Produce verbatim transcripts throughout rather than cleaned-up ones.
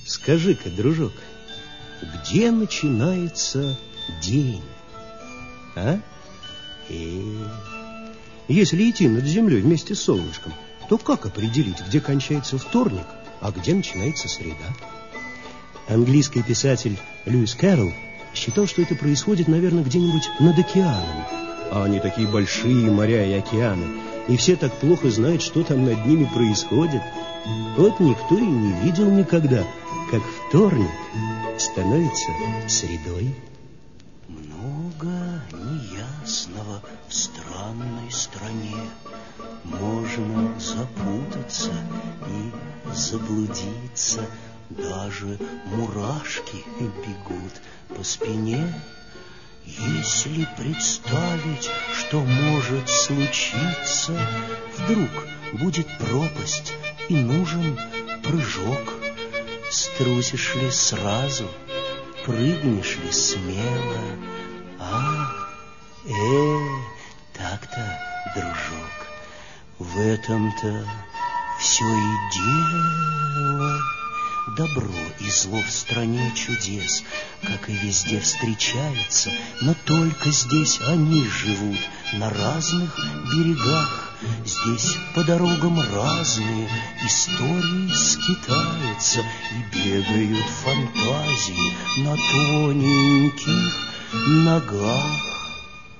Скажи-ка, дружок, где начинается день? А? И... Если идти над землей вместе с солнышком, то как определить, где кончается вторник, а где начинается среда? Английский писатель Льюис Кэрролл считал, что это происходит, наверное, где-нибудь над океаном. А они такие большие, моря и океаны, и все так плохо знают, что там над ними происходит. Вот никто и не видел никогда, как вторник становится средой. Много неясного в странной стране. Можно запутаться и заблудиться. Даже мурашки бегут по спине. Если представить, что может случиться, вдруг будет пропасть и нужен прыжок. Струсишь ли сразу, прыгнешь ли смело? А, э, так-то, дружок, в этом-то все и дело. Добро и зло в стране чудес, как и везде, встречаются, но только здесь они живут на разных берегах. Здесь по дорогам разные истории скитаются, и бегают фантазии на тоненьких ногах.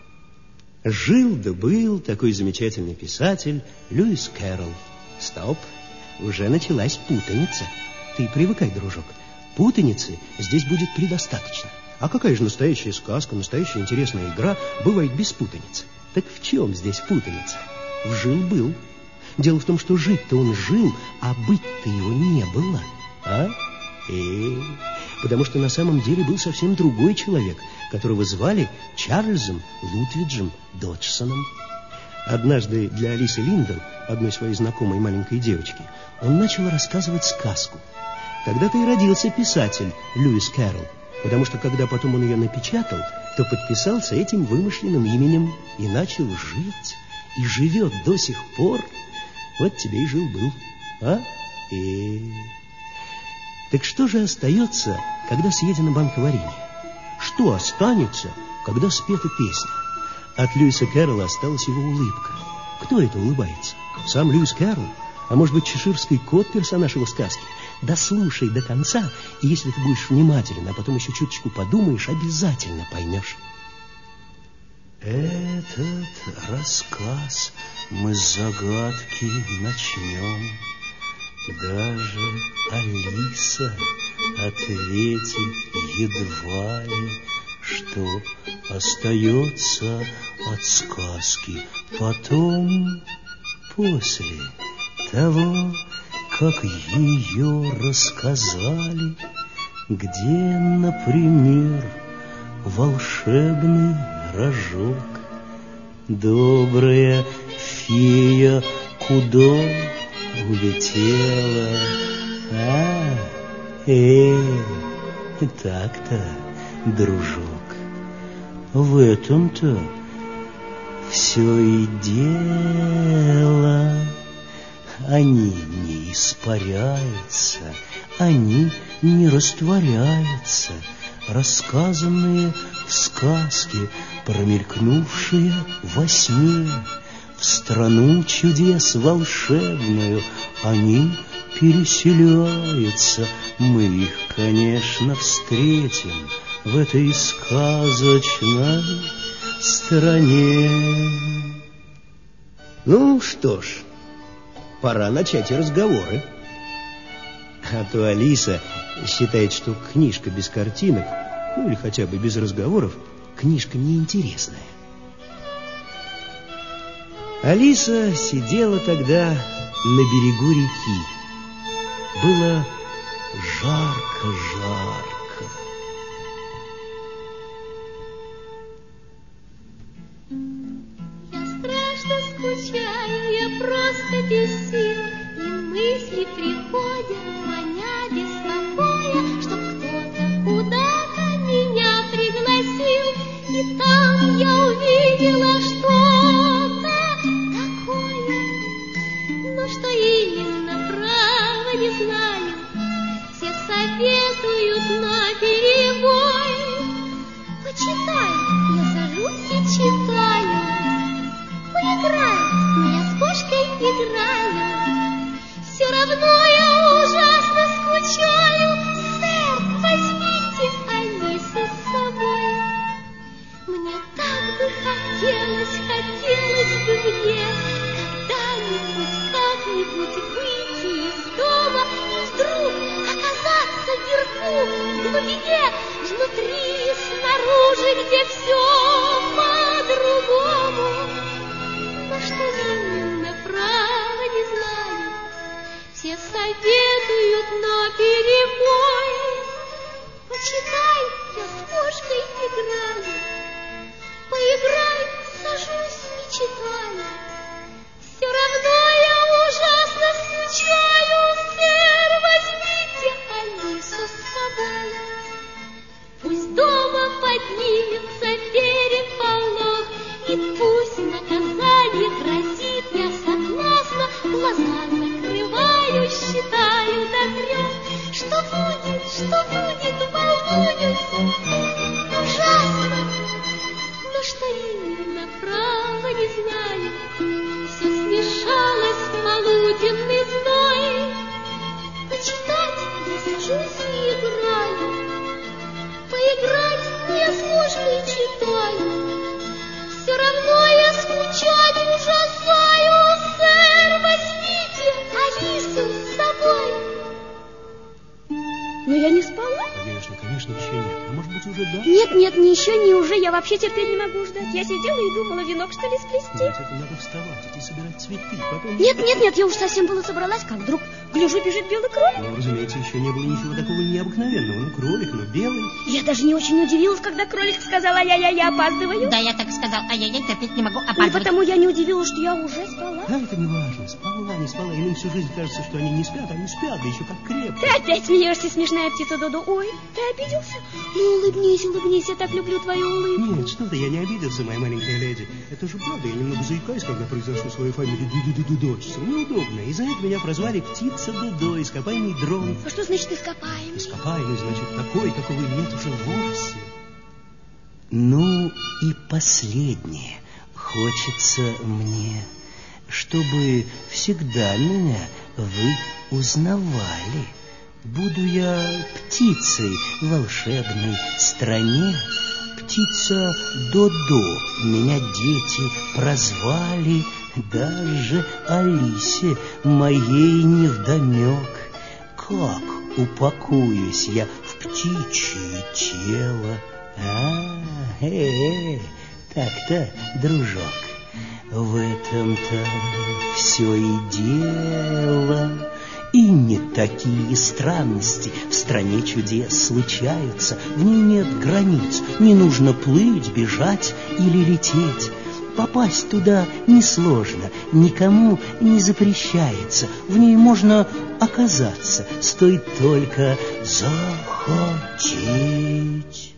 Жил да был такой замечательный писатель Льюис Кэрролл. Стоп, уже началась путаница. Ты привыкай, дружок, путаницы здесь будет предостаточно. А какая же настоящая сказка, настоящая интересная игра бывает без путаницы? Так в чем здесь путаница? В жил-был. Дело в том, что жить-то он жил, а быть-то его не было. А? Э, потому что на самом деле был совсем другой человек, которого звали Чарльзом Лутвиджем Доджсоном. Однажды для Алисы Линдл, одной своей знакомой маленькой девочки, он начал рассказывать сказку. Тогда-то и родился писатель Льюис Кэрролл, потому что, когда потом он ее напечатал, то подписался этим вымышленным именем и начал жить, и живет до сих пор. Вот тебе и жил-был, а? И... Так что же остается, когда съедена банка варенья? Что останется, когда спета песня? От Льюиса Кэрролла осталась его улыбка. Кто это улыбается? Сам Льюис Кэрролл? А может быть, чеширский кот, персонаж его сказки? Дослушай до конца, и если ты будешь внимателен, а потом еще чуточку подумаешь, обязательно поймешь. Этот рассказ мы с загадки начнем. Даже Алиса ответит едва ли, что остается от сказки потом, после того, как ее рассказали, где, например, волшебный рожок. Добрая фея куда улетела? А, э, так-то, дружок, в этом-то все и дело. Они не испаряются, они не растворяются. Рассказанные сказки, промелькнувшие во сне, в страну чудес волшебную они переселяются. Мы их, конечно, встретим в этой сказочной стране. Ну что ж, пора начать и разговоры. А то Алиса считает, что книжка без картинок, ну или хотя бы без разговоров, книжка неинтересная. Алиса сидела тогда на берегу реки. Было жарко-жарко. Я страшно скучаю, я просто без сил, и мысли приходят, маня беспокоя, чтоб кто-то куда-то меня пригласил, и там я увидела что-то такое, но что именно, право не знаю. Все советы Почитаю, я сажусь и читаю. Поиграю, но я с кошкой играю. Все равно я ужасно скучаю. Сэр, возьмите Алису с собой. Мне так бы хотелось, хотелось бы мне когда-нибудь, как-нибудь выйти из дома и вдруг оказаться вверху, в глубине, внутри, снаружи, где все по-другому. Но что именно, право не знаю. Все советуют наперебой. Почитай, я с кошкой играю. Поиграй, сажусь и читаю. Все равно я ужасно скучаю. Сэр, возьмите Алису с собой. Пусть дома поднимется переполох, и пусть наказание грозит, я согласна. Глаза закрываю, считаю до трех. Что будет, что будет, волнуюсь. Ужасно. Но что именно, право не знаю. Все смешалось в полуденный зной. Почитать я сажусь и играю. Поиграть, но я с кошкой читаю. Все равно я скучать ужасаю. Сэр, возьмите Алису с собой. Но я не спала? Конечно, конечно, еще нет. А может быть, уже да? Нет, нет, не еще, не уже. Я вообще терпеть не могу ждать. Я сидела и думала, венок что ли сплести. Нет, это надо вставать, идти собирать цветы. Потом... Нет, нет, нет, я уж совсем была собралась, как вдруг гляжу, бежит белый кролик. Ну, разумеется, еще не было ничего такого необыкновенного. Ну, кролик, ну, белый. Я даже не очень удивилась, когда кролик сказал: ай-яй-яй, я опаздываю. Да, я так сказал: ай-яй-яй, терпеть не могу, И опаздывать. потому я не удивилась, что я уже спала. А это не важно, спала, не спала. Иным всю жизнь кажется, что они не спят, а они спят, да еще как крепко. Ты опять смеешься, смешная птица Додо. Ой, ты обиделся? Ну, улыбнись, улыбнись, я так люблю твою улыбку. Нет, что ты, я не обиделся, моя маленькая леди. Это же правда, я немного заикаюсь, когда произношу свою фамилию Ду-ду-ду-ду-дочь. Неудобно, и за это меня прозвали птица Дудо, ископаемый дрон. А что значит ископаемый? Ископаемый, значит, такой, какого нет уже вовсе. Ну и последнее. Хочется мне, чтобы всегда меня вы узнавали. Буду я птицей в волшебной стране. Птица Додо меня дети прозвали. Даже Алисе моей невдомек. Как упакуюсь я в птичье тело? А, э-э, так-то, дружок, в этом-то все и дело. И не такие странности в стране чудес случаются. В ней нет границ, не нужно плыть, бежать или лететь. Попасть туда несложно, никому не запрещается. В ней можно оказаться, стоит только захотеть.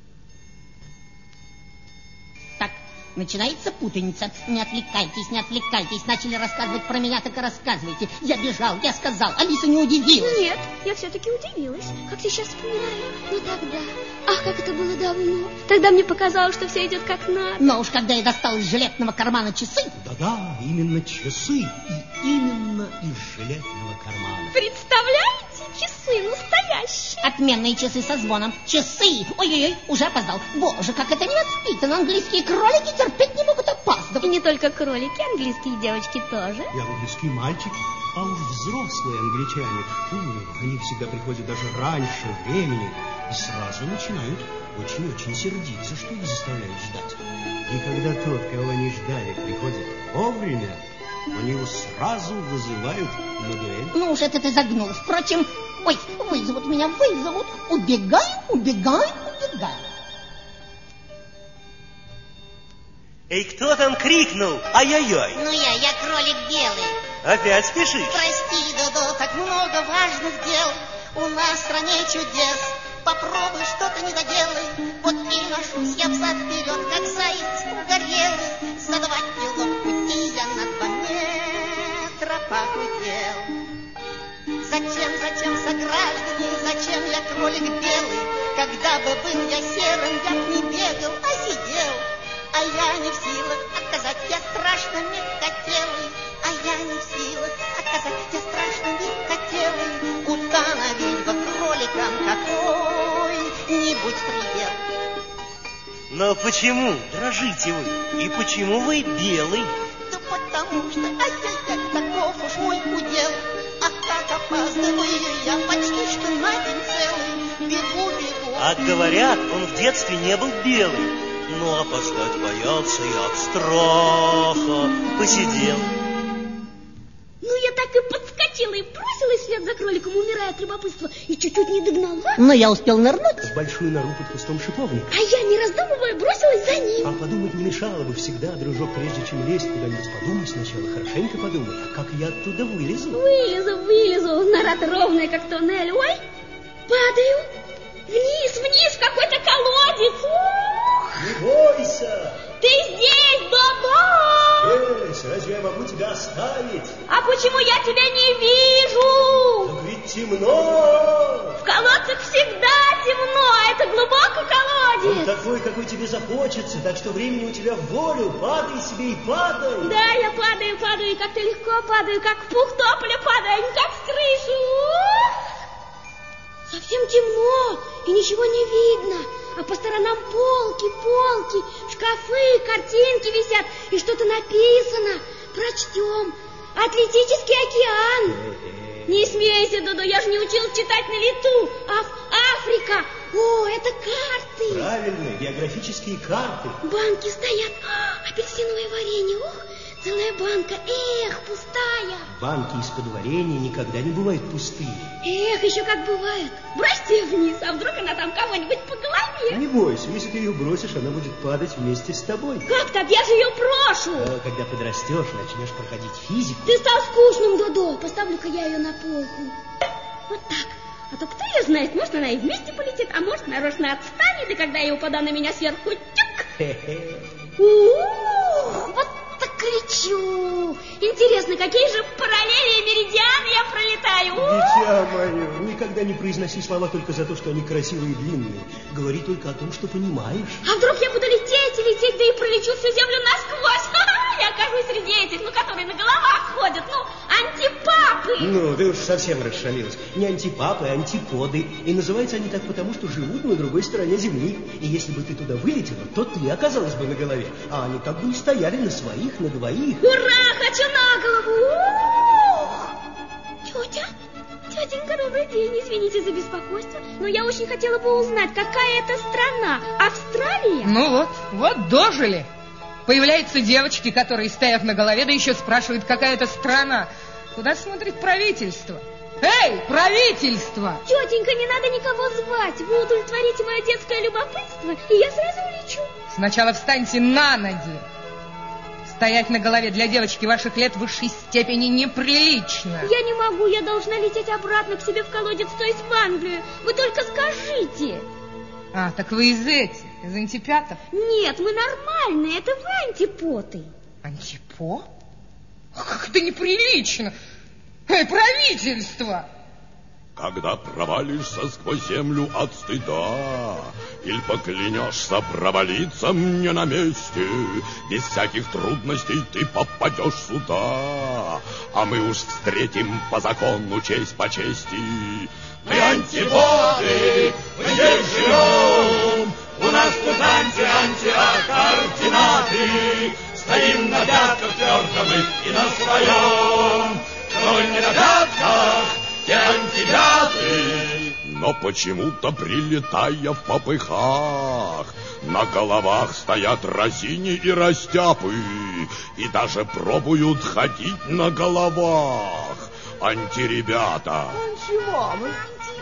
Так, начинается путаница. Не отвлекайтесь, не отвлекайтесь. Начали рассказывать про меня, так и рассказывайте. Я бежал, я сказал, Алиса не удивилась. Нет, я все-таки удивилась. Как ты сейчас вспоминаю. Но тогда... Ах, как это было давно. Тогда мне показалось, что все идет как надо. Но уж когда я достал из жилетного кармана часы... Да-да, именно часы. И именно из жилетного кармана. Представляете? Часы настоящие. Отменные часы со звоном. Часы! Ой-ой-ой, уже опоздал. Боже, как это невоспитанно. Английские кролики терпеть не могут опаздывать. И не только кролики, английские девочки тоже. И английские мальчики, а уж взрослые англичане. Ну, они всегда приходят даже раньше времени и сразу начинают очень-очень сердиться, что их заставляют ждать. И когда тот, кого они ждали, приходит вовремя, они его сразу вызывают на дуэль. Ну уж это ты загнул. Впрочем, ой, вызовут меня, вызовут. Убегаем, убегаем, убегаем. Эй, кто там крикнул? Ай-яй-яй. Ну я, я кролик белый. Опять спешишь? Прости, Додо, так много важных дел у нас в стране чудес. Попробуй, что-то не доделай. Вот и ношусь я взад-вперед, как заяц угорелый. За два кило пути я на два метра похудел. Зачем, зачем, сограждане, зачем я кролик белый? Когда бы был я серым, я б не бегал, а сидел. А я не в силах отказать, я страшно мягкотелый. А я не в силах отказать, я страшно мягкотелый. Установить бы кроликам какой-нибудь предел. Но почему дрожите вы? И почему вы белый? Да потому что, ай-яй-яй, таков уж мой удел. А как опаздываю я почти что на день целый. Бегу, бегу. А говорят, он в детстве не был белый. Но опоздать боялся и от страха посидел. Ну, я так и подскочила и бросилась вслед за кроликом, умирая от любопытства, и чуть-чуть не догнала. Но я успел нырнуть. В большую нору под кустом шиповника. А я, не раздумывая, бросилась за ним. А подумать не мешало бы всегда, дружок, прежде чем лезть куда-нибудь, подумай сначала, хорошенько подумай, как я оттуда вылезу. Вылезу, вылезу, нора-то ровная, как туннель. Ой, падаю вниз, вниз, в какой-то колодец. Ух! Не бойся! Ты здесь, Додо! Здесь, разве я могу тебя оставить? А почему я тебя не вижу? Так ведь темно! В колодцах всегда темно, а это глубокий Он колодец. такой, какой тебе захочется, так что времени у тебя в волю. Падай себе и падай. Да, я падаю, падаю, и как-то легко падаю, как в пух тополя падаю, а не как с крыши. Ух! Совсем темно, и ничего не видно. А по сторонам полки, полки, шкафы, картинки висят, и что-то написано. Прочтем. Атлантический океан. Не смейся, Додо, я же не училась читать на лету. Аф Африка. О, это карты. Правильно, географические карты. Банки стоят. А, апельсиновое варенье. Ух, целая банка. Эх, пустая. Банки из-под варенья никогда не бывают пустые. Эх, еще как бывает. Бросьте вниз, а вдруг она там кого-нибудь по голове? Не бойся, если ты ее бросишь, она будет падать вместе с тобой. Как так? Я же ее брошу. А когда подрастешь, начнешь проходить физику. Ты стал скучным, Додо. Поставлю-ка я ее на полку. Вот так. А то кто ее знает, может, она и вместе полетит, а может, нарочно отстанет, и когда я упаду, на меня сверху тюк. Ух, вот так кричу. Интересно, какие же параллели и меридианы я пролетаю? Дитя мое, никогда не произноси слова только за то, что они красивые и длинные. Говори только о том, что понимаешь. А вдруг я буду лететь и лететь, да и пролечу всю землю насквозь? Я окажусь среди этих, ну, которые на головах ходят, ну, антипапы. Ну, ты уж совсем расшалилась. Не антипапы, а антиподы. И называются они так потому, что живут на другой стороне земли. И если бы ты туда вылетела, то ты оказалась бы на голове. А они как бы и стояли на своих, на двоих. Ура, хочу на голову! Ух! Тетя, тетенька, добрый день. Извините за беспокойство, но я очень хотела бы узнать, какая это страна. Австралия? Ну вот, вот дожили. Появляются девочки, которые, стоят на голове, да еще спрашивают, какая это страна. Куда смотрит правительство? Эй, правительство! Тетенька, не надо никого звать. Вы удовлетворите мое детское любопытство, и я сразу улечу. Сначала встаньте на ноги. Стоять на голове для девочки ваших лет в высшей степени неприлично. Я не могу, я должна лететь обратно к себе в колодец, то есть в Англию. Вы только скажите. А, так вы из этих, из антипятов? Нет, мы нормальные, это вы антипоты. Антипо? Как это неприлично! Эй, правительство! Когда провалишься сквозь землю от стыда, или поклянешься провалиться мне на месте, без всяких трудностей ты попадешь сюда, а мы уж встретим по закону честь по чести. Мы антиподы, мы здесь живем, у нас тут анти-анти, а координаты. Стоим на пятках твердо мы и на своем, кто не на пятках, те антипяты. Но почему-то, прилетая в попыхах, на головах стоят разини и растяпы, и даже пробуют ходить на головах. Антиребята. Ничего, мы антипапы.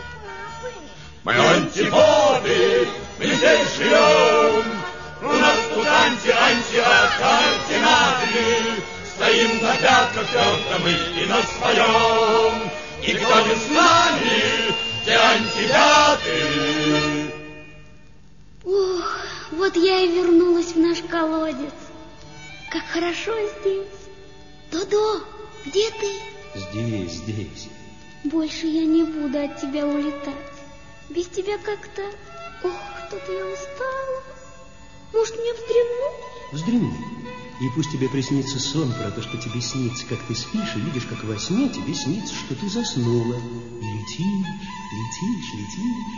Мы антиподы, мы здесь живем, у нас тут анти-анти, а координаты. Стоим на пятках твердо мы и на своем, и кто не с нами, те антипяты. Ох, вот я и вернулась в наш колодец. Как хорошо здесь. Додо, где ты? Здесь, здесь. Больше я не буду от тебя улетать. Без тебя как-то Ох, что-то я устала. Может, мне вздремнуть? Вздремни. И пусть тебе приснится сон про то, что тебе снится, как ты спишь, и видишь, как во сне тебе снится, что ты заснула. И летишь, летишь, летишь.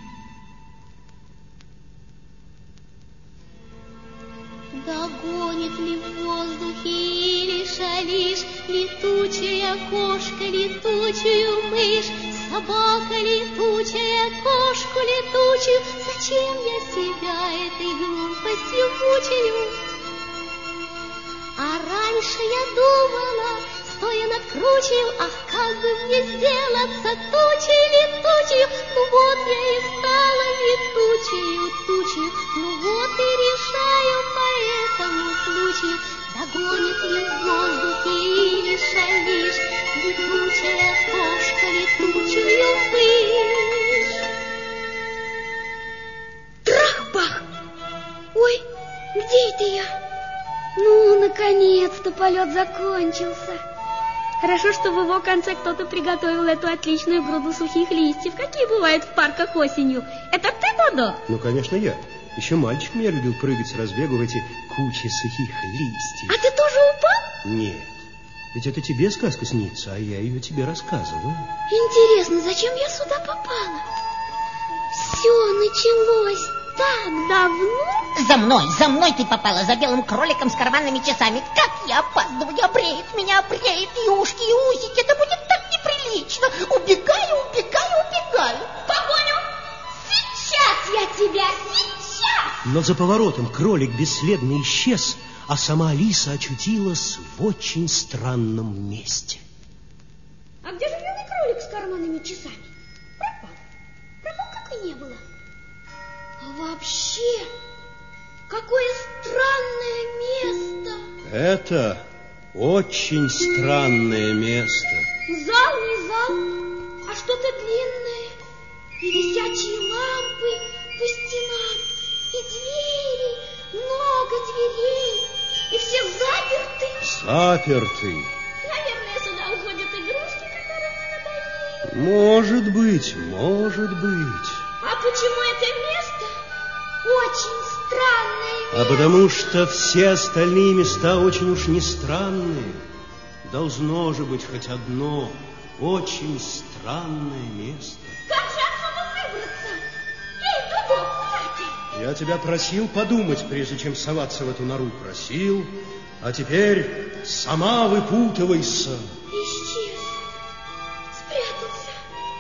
Догонит ли в воздухе или шалишь летучая кошка, летучую мышь, собака летучая, кошку летучую? Зачем я себя этой глупостью мучаю? А раньше я думала, стоя над кручей, ах, как бы мне сделаться тучей летучей. Ну вот я и стала летучей тучей, ну вот и решаю по этому случаю. Догонит ли в воздухе или шалишь летучая кошка, летучую мышь? Трах-бах! Ой, где это я? Ну, наконец-то полет закончился. Хорошо, что в его конце кто-то приготовил эту отличную груду сухих листьев, какие бывают в парках осенью. Это ты, Додо? Ну, конечно, я. Еще мальчиком я любил прыгать с разбегу в эти кучи сухих листьев. А ты тоже упал? Нет. Ведь это тебе сказка снится, а я ее тебе рассказываю. Интересно, зачем я сюда попала? Все началось так давно. За мной, за мной ты попала, за белым кроликом с карманными часами. Как я опаздываю, обреет меня, обреет, и ушки, и усики. Это будет так неприлично. Убегаю, убегаю, убегаю. Погоню! Сейчас я тебя, сейчас! Но за поворотом кролик бесследно исчез, а сама Алиса очутилась в очень странном месте. А где же белый кролик с карманными часами? Пропал. Пропал, как и не было. А вообще, какое странное место. Это очень странное место. Зал не зал, а что-то длинное. И висячие лампы по стенам, и двери, много дверей, и все заперты. Заперты. Наверное, сюда уходят игрушки, которые мне надоели. Может быть, может быть. А почему это место очень странное место? А потому что все остальные места очень уж не странные. Должно же быть хоть одно очень странное место. Как же отсюда выбраться? Эй, Додо, кстати! Я тебя просил подумать, прежде чем соваться в эту нору. Просил, а теперь сама выпутывайся. Исчез. Спрятался.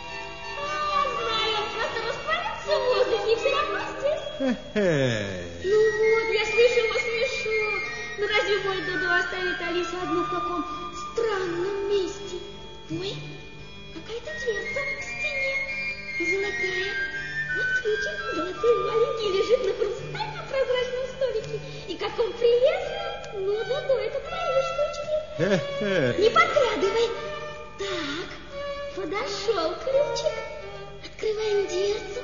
А, знаю, он просто растворился в воздухе и все равно здесь. Хе-хе. Ну вот, я слышу его смешок. Но разве мой Додо оставит Алису одну в таком странном месте? Ой, какая-то дверца в стене. Золотая. Вот ключик золотой маленький лежит на хрустальном прозрачном столике. И как он прелестный. Ну, Додо, это твои штучки. Хе-хе. Не подглядывай. Так, подошел ключик. Открываем дверцу.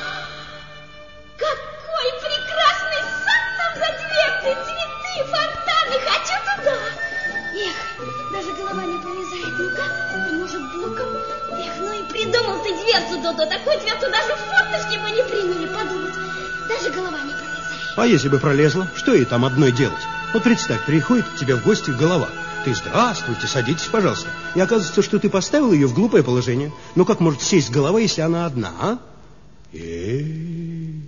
Какой прекрасный сад там за дверцей! Цветы, фонтаны! Хочу туда! Эх, даже голова не пролезает. Ну-ка, а может боком? Эх, ну и придумал ты дверцу, Додо. Такую дверцу даже в форточке бы не приняли, подумать. Даже голова не пролезает. А если бы пролезла, что ей там одной делать? Вот представь, приходит к тебе в гости голова. Ты здравствуйте, садитесь, пожалуйста. И оказывается, что ты поставил ее в глупое положение. Ну как может сесть голова, если она одна, а? Э-э-э.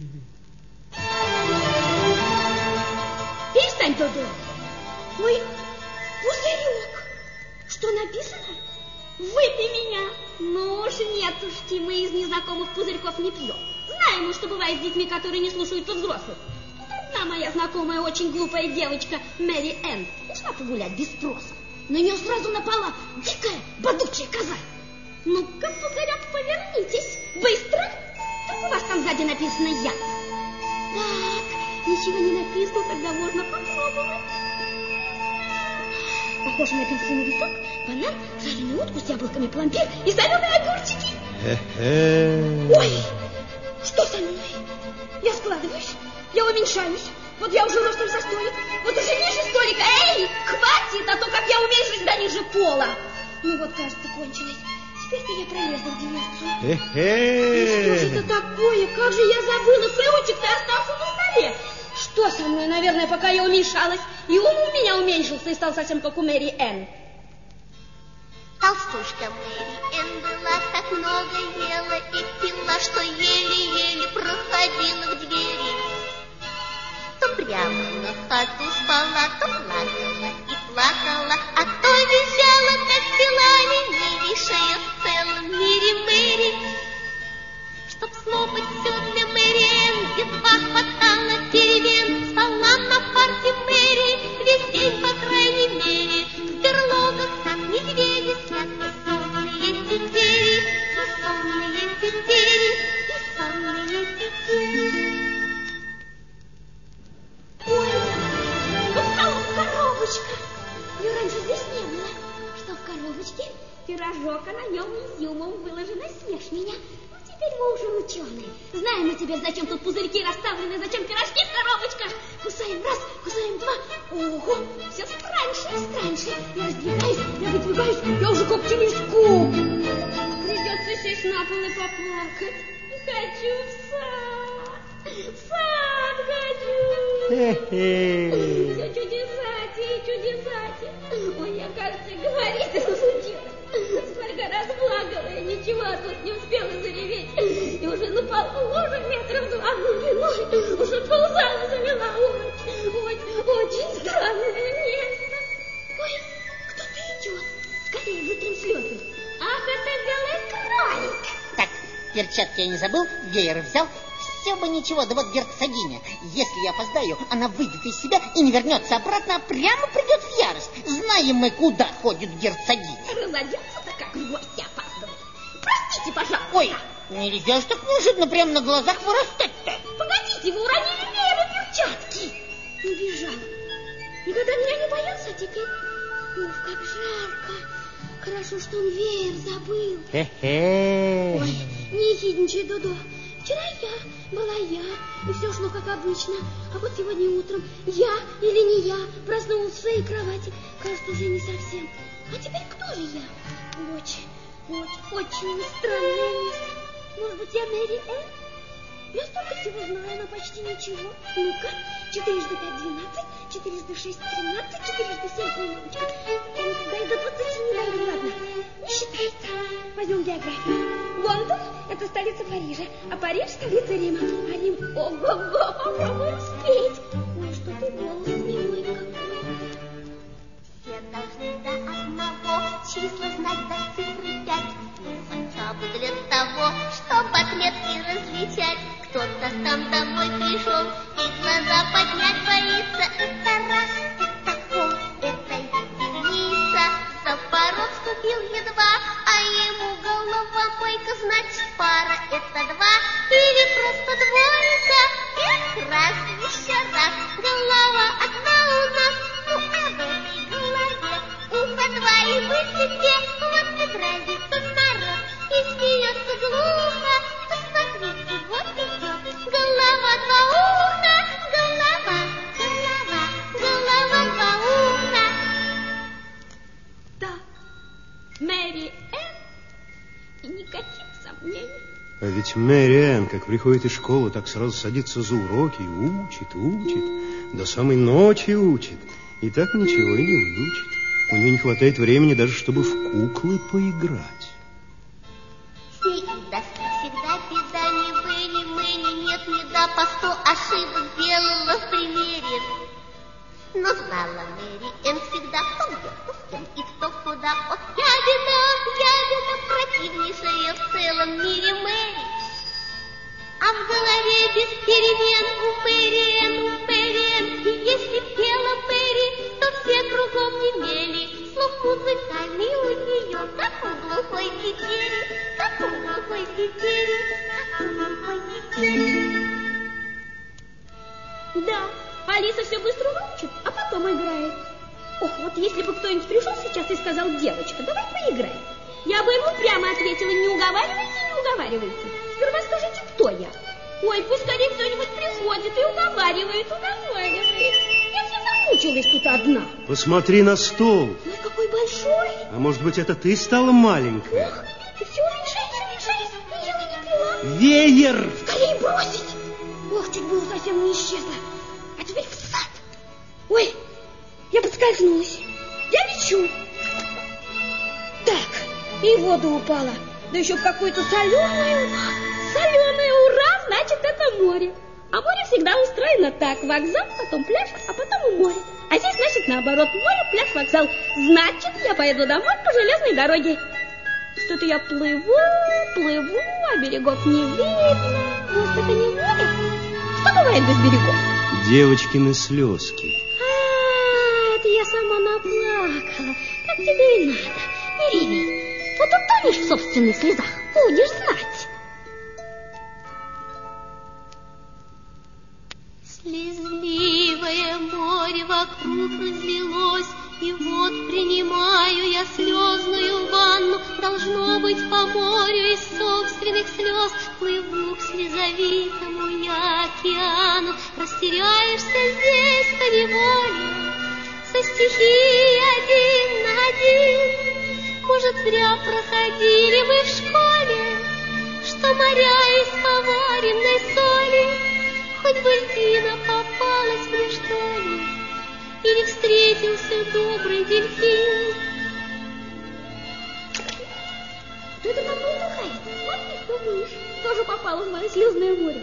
Перестань, Додо. Ой, пузырек. Что написано? Выпей меня. Ну уж нетушки, мы из незнакомых пузырьков не пьем. Знаем мы, что бывает с детьми, которые не слушаются взрослых. Одна моя знакомая, очень глупая девочка, Мэри Энн, ушла погулять без спроса. На нее сразу напала дикая, бодучая коза. Ну-ка, пузырек, повернитесь. Быстро. Как у вас там сзади написано «я»? Так, ничего не написано, тогда можно попробовать. Похоже на апельсиновый сок, банан, жареную утку с яблоками, пломбир и соленые огурчики. Хе-хе. Ой, что со мной? Я складываюсь, я уменьшаюсь. Вот я уже ростом со столик, вот уже ниже столика. Эй, хватит, а то как я уменьшусь до ниже пола. Ну вот, кажется, кончилось. Теперь-то я пролезла в дверцу. Э-э-э. Что же это такое? Как же я забыла? Ключик-то остался на столе. Что со мной, наверное, пока я умешалась? И ум у меня уменьшился и стал совсем как у Мэри Энн. Толстушка Мэри Энн была, так много ела и пила, что еле-еле проходила к двери. То прямо на ходу спала, то плакала и плакала, а то визжала, как пила ленивейшая в целом мире Мэри. Чтоб слопать все для Мэри Энн, едва хватало перемен, спала на парте Мэри весь день, по крайней мере. В берлогах там медведи спят, и сонные тетери, и сонные тетери, и сонные тетери. Ой, попалась коробочка. Ее раньше здесь не было. Что в коробочке? Пирожок, а на нем изюмом выложено «Съешь меня». Ну, теперь мы уже ученые. Знаем мы теперь, зачем тут пузырьки расставлены, зачем пирожки в коробочках. Кусаем раз, кусаем два. Ого, все страньше и страньше. Я раздвигаюсь, я выдвигаюсь, я уже как телескоп. Придется сесть на пол и поплакать. Хочу в сад. В сад хочу. Все чудесати, чудесати. Ой, я, кажется, говорить это случилось. Сколько раз плакала, и ничего тут не успела зареветь. И уже на полу лужа метров два глубиной. Уже ползала замела. Очень, очень, очень странное место. Ой, кто-то идет. Скорее вытрем слезы. Ах, это белый кролик. Так, перчатки я не забыл, веер взял. Все бы ничего, да вот герцогиня. Если я опоздаю, она выйдет из себя и не вернется обратно, а прямо придет в ярость. Знаем мы, куда ходит герцогиня. Разодется-то как в гости опаздывает. Простите, пожалуйста. Ой, нельзя ж так неожиданно прямо на глазах вырастать-то. Погодите, вы уронили веер и перчатки. Убежал. Никогда меня не боялся, а теперь... Ух, как жарко. Хорошо, что он веер забыл. Хе-хе. Ой, не ехидничай, Дудо. Вчера я, была я, и все шло как обычно. А вот сегодня утром я или не я проснулась в своей кровати. Кажется, уже не совсем. А теперь кто же я? Очень, очень, очень странное место. Может быть, я Мэри Энн? Я столько всего знаю, но почти ничего. Ну-ка, четырежды пять двенадцать, четырежды шесть тринадцать, четырежды семь полночка. Я никогда и до двадцати не дойду, ладно. Не считается. Возьмем географию. Лондон – это столица Парижа, а Париж – столица Рима. А Рим – ого-го, попробуем спеть. Ой, что ты голос милый какой. Все должны до одного числа знать до цифры пять. Ну, хотя бы для того, чтобы отметки различать. Кто-то там домой пришел и глаза поднять боится. Это раз, это пол, это единица. За порог ступил едва, а ему голова мойка, значит пара это два. Или просто двойка. Эх, раз, еще раз, голова одна у нас. Ну, а в этой голове ухо два и мысли две. Вот как разится народ и смеется глухо. Посмотрите, вот идет голова, два уха. Голова, голова, голова, два уха. Да, Мэри Энн, и никаких сомнений. А ведь Мэри Энн, как приходит из школы, так сразу садится за уроки и учит, учит, до самой ночи учит. И так ничего и не выучит. У нее не хватает времени даже, чтобы в куклы поиграть. С ней и доски всегда беда, не были мы, ни нет, ни да, по сто ошибок делала в примере. Но знала Мэри Энн всегда, кто где, кто с кем и кто куда. От ябеда, ябеда, противнейшая в целом мире Мэри. А в голове без перемен у Мэри Энн, у Мэри Энн. И если пела Мэри, то все кругом немели. Слух музыкальный у нее, как у глухой тетери, как у глухой тетери, как у глухой тетери. Да, Алиса все быстро выучит, а потом играет. Ох, вот если бы кто-нибудь пришел сейчас и сказал: девочка, давай поиграем, я бы ему прямо ответила: не уговаривайте, не уговаривайте. Сперва скажите, кто я. Ой, пусть скорее кто-нибудь приходит и уговаривает, уговаривает. Я все замучилась тут одна. Посмотри на стол. Ой, какой большой. А может быть, это ты стала маленькая? Ох, Ты все уменьшаешься, уменьшаешься, и я не поняла. Веер! Скорее бросить! Ох, чуть было совсем не исчезла. А теперь в сад. Ой, я подскользнулась. Я лечу. Так, и в воду упала. Да еще в какую-то соленую. Соленую, ура, значит, это море. А море всегда устроено так. Вокзал, потом пляж, а потом и море. А здесь, значит, наоборот. Море, пляж, вокзал. Значит, я поеду домой по железной дороге. Что-то я плыву, плыву, а берегов не видно. Может, это не море? Что бывает без берегов? Девочкины слезки. А, это я сама наплакала. Как тебе и надо. Не реви. Вот утонешь в собственных слезах, будешь знать. Слезливое море вокруг разлилось, и вот принимаю я слезную ванну. Должно быть, по морю из собственных слез плыву к слезовитому я океану. Растеряешься здесь поневоле, со стихией один на один. Может, зря проходили мы в школе, что моря из поваренной соли. Хоть бы льдина попалась мне, что ли, или встретился добрый дельфин. Кто это такой бухает? Смотри, кто мышь. Тоже попала в мое слезное море.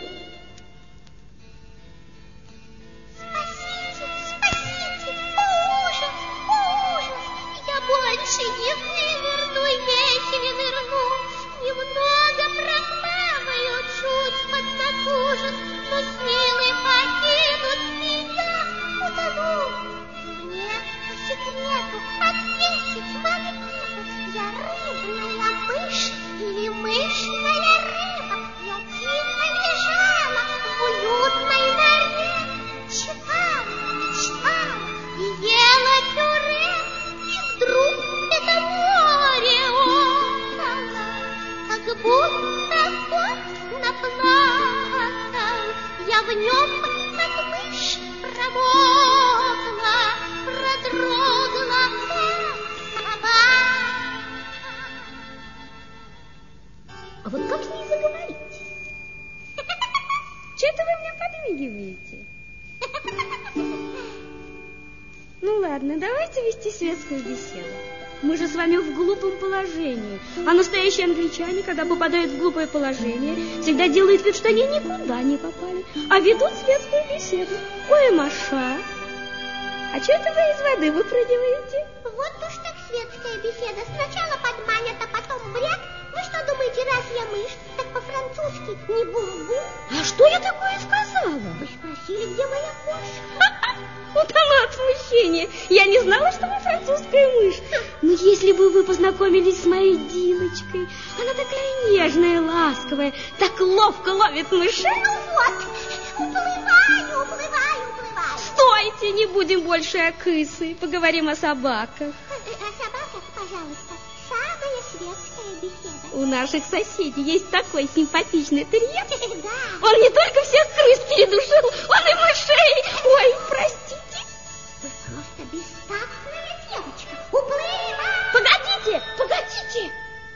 Спасите, спасите, о ужас, о ужас. Я больше не выверну, если не нырну. Немного проплаваю, чуть поднатужусь, но силы покинут меня, утону. Мне по секрету ответить магниту. Я рыбная мышь или мышная рыба. Я тихо лежала в уютной норе, читала, мечтала и ела пюре. И вдруг это море около, как будто кот наплакал. Я в нем, как мышь, промокла, продрогла, как собака. А вот как с ней заговорить? Че это вы мне подмигиваете? Ну ладно, давайте вести светскую беседу. Мы же с вами в глупом положении. А настоящие англичане, когда попадают в глупое положение, всегда делают вид, что они никуда не попали, а ведут светскую беседу. Ой, Маша, а что это вы из воды выпрыгиваете? Вот уж так светская беседа. Сначала подманят, а потом бред. Вы что думаете, раз я мышь, так по-французски не бум-бум? А что я такое сказала? Вы спросили, где моя кошка? Утону от смущения. Я не знала, что вы французская мышь. Но если бы вы познакомились с моей Диночкой, она такая нежная, ласковая, так ловко ловит мышей. Ну вот, уплываю, уплываю, уплываю. Стойте, не будем больше о крысы, поговорим о собаках. О собаках, пожалуйста, самая светская беседа. У наших соседей есть такой симпатичный терьер. Да. Он не только всех крыс передушил, он и мышей. Ой, простите. Вы просто бестактная девочка. Уплывай! Погодите, погодите.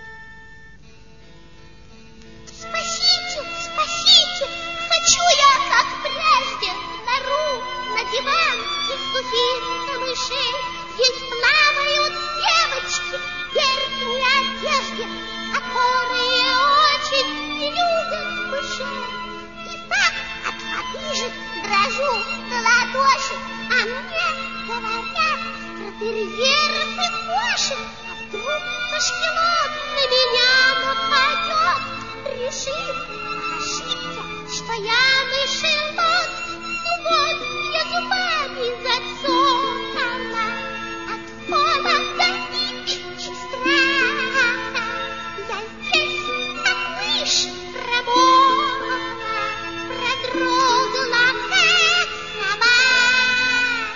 Спасите, спасите. Хочу я, как прежде, в нору, на диван из сухих камышей. Здесь плавают девочки в верхней одежде, которые очень любят мышей. И так от воды же дрожу до ладоши, а мне говорят про терьеров и кошек. А вдруг кашкелот на меня нападет, решив, ошибся, что я мышелот. Ну вот, я зубами зацокала от холода и страха. Я здесь, как мышь, промокла, продрогла, как собака.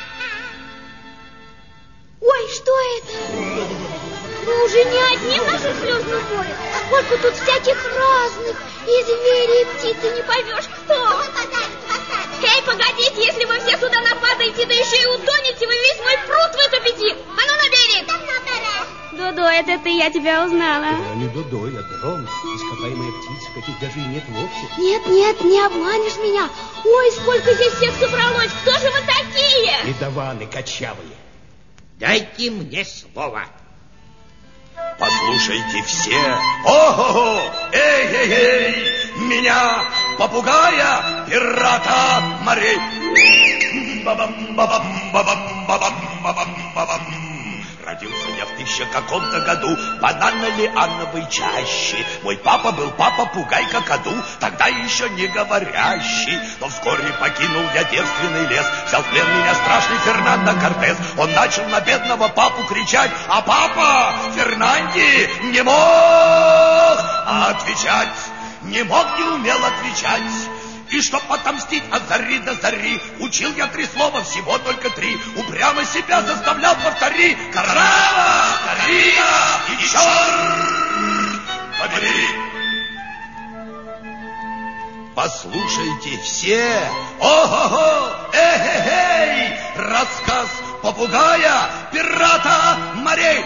Ой, что это? Вы уже не одни в нашем слезном море. Сколько тут всяких разных. И звери, и птицы, не поймешь кто. Эй, погодите, если вы все сюда нападаете, да еще и утонете, вы весь мой пруд вытопите. А ну, набери. Додо, это ты, я тебя узнала. Я не Додо, я дрон, ископаемая птица, каких даже и нет вовсе. Нет, нет, не обманешь меня. Ой, сколько здесь всех собралось. Кто же вы такие? Ледованы кочавые. Дайте мне слово. Послушайте все. Ого-го! Эй-эй-эй! Меня, попугая, пирата морей. Бабам-бабам-бабам-бабам-бабам-бабам. Родился я в тысяча каком-то году, банально-лиановой чаще. Мой папа был папа-пугай какаду, тогда еще не говорящий. Но вскоре покинул я девственный лес, взял в плен меня страшный Фернандо Кортес. Он начал на бедного папу кричать, а папа Фернанди не мог отвечать. Не мог, не умел отвечать. И чтоб отомстить от зари до зари, учил я три слова, всего только три. Упрямо себя заставлял, повтори. Карава, Карина и черт побери. Послушайте все. Ого-го, эй-эй-эй, рассказ попугая, пирата морей.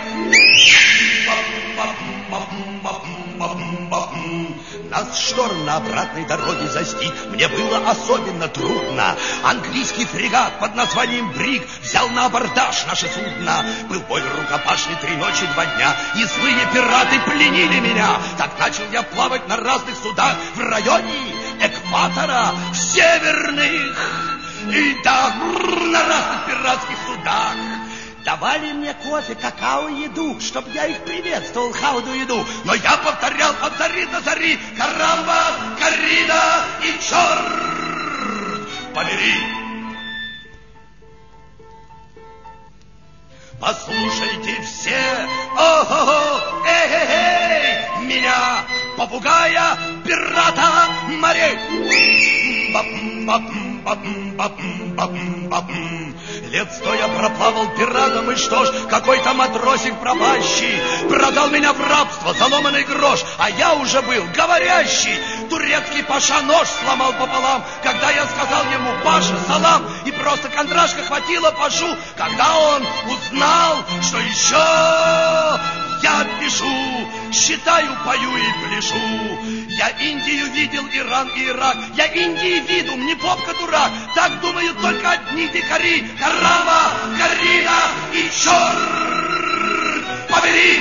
Нас шторм на обратной дороге застиг мне было особенно трудно. Английский фрегат под названием Бриг взял на абордаж наше судно. Был бой рукопашный три ночи, два дня, и злые пираты пленили меня. Так начал я плавать на разных судах в районе экватора, в северных, и да, на разных пиратских судах. Давали мне кофе, какао, еду, чтоб я их приветствовал, хауду еду. Но я повторял от зари до зари: карамба, Карина и черт побери. Послушайте все, ого-го, эй-эй-эй, меня, попугая, пирата морей. Бап-бап-бап-бап-бап-бап. Лет сто я проплавал пиратом, и что ж, какой-то матросик пропащий продал меня в рабство за ломаный грош, а я уже был говорящий. Турецкий паша нож сломал пополам, когда я сказал ему: Паша, салам, и просто кондрашка хватило пашу, когда он узнал, что еще я пишу, считаю, пою и пляшу. Я Индию видел, Иран и Ирак, я Индии виду, не попка дурак. Так думают только одни дикари. Карама, Карина и черт побери.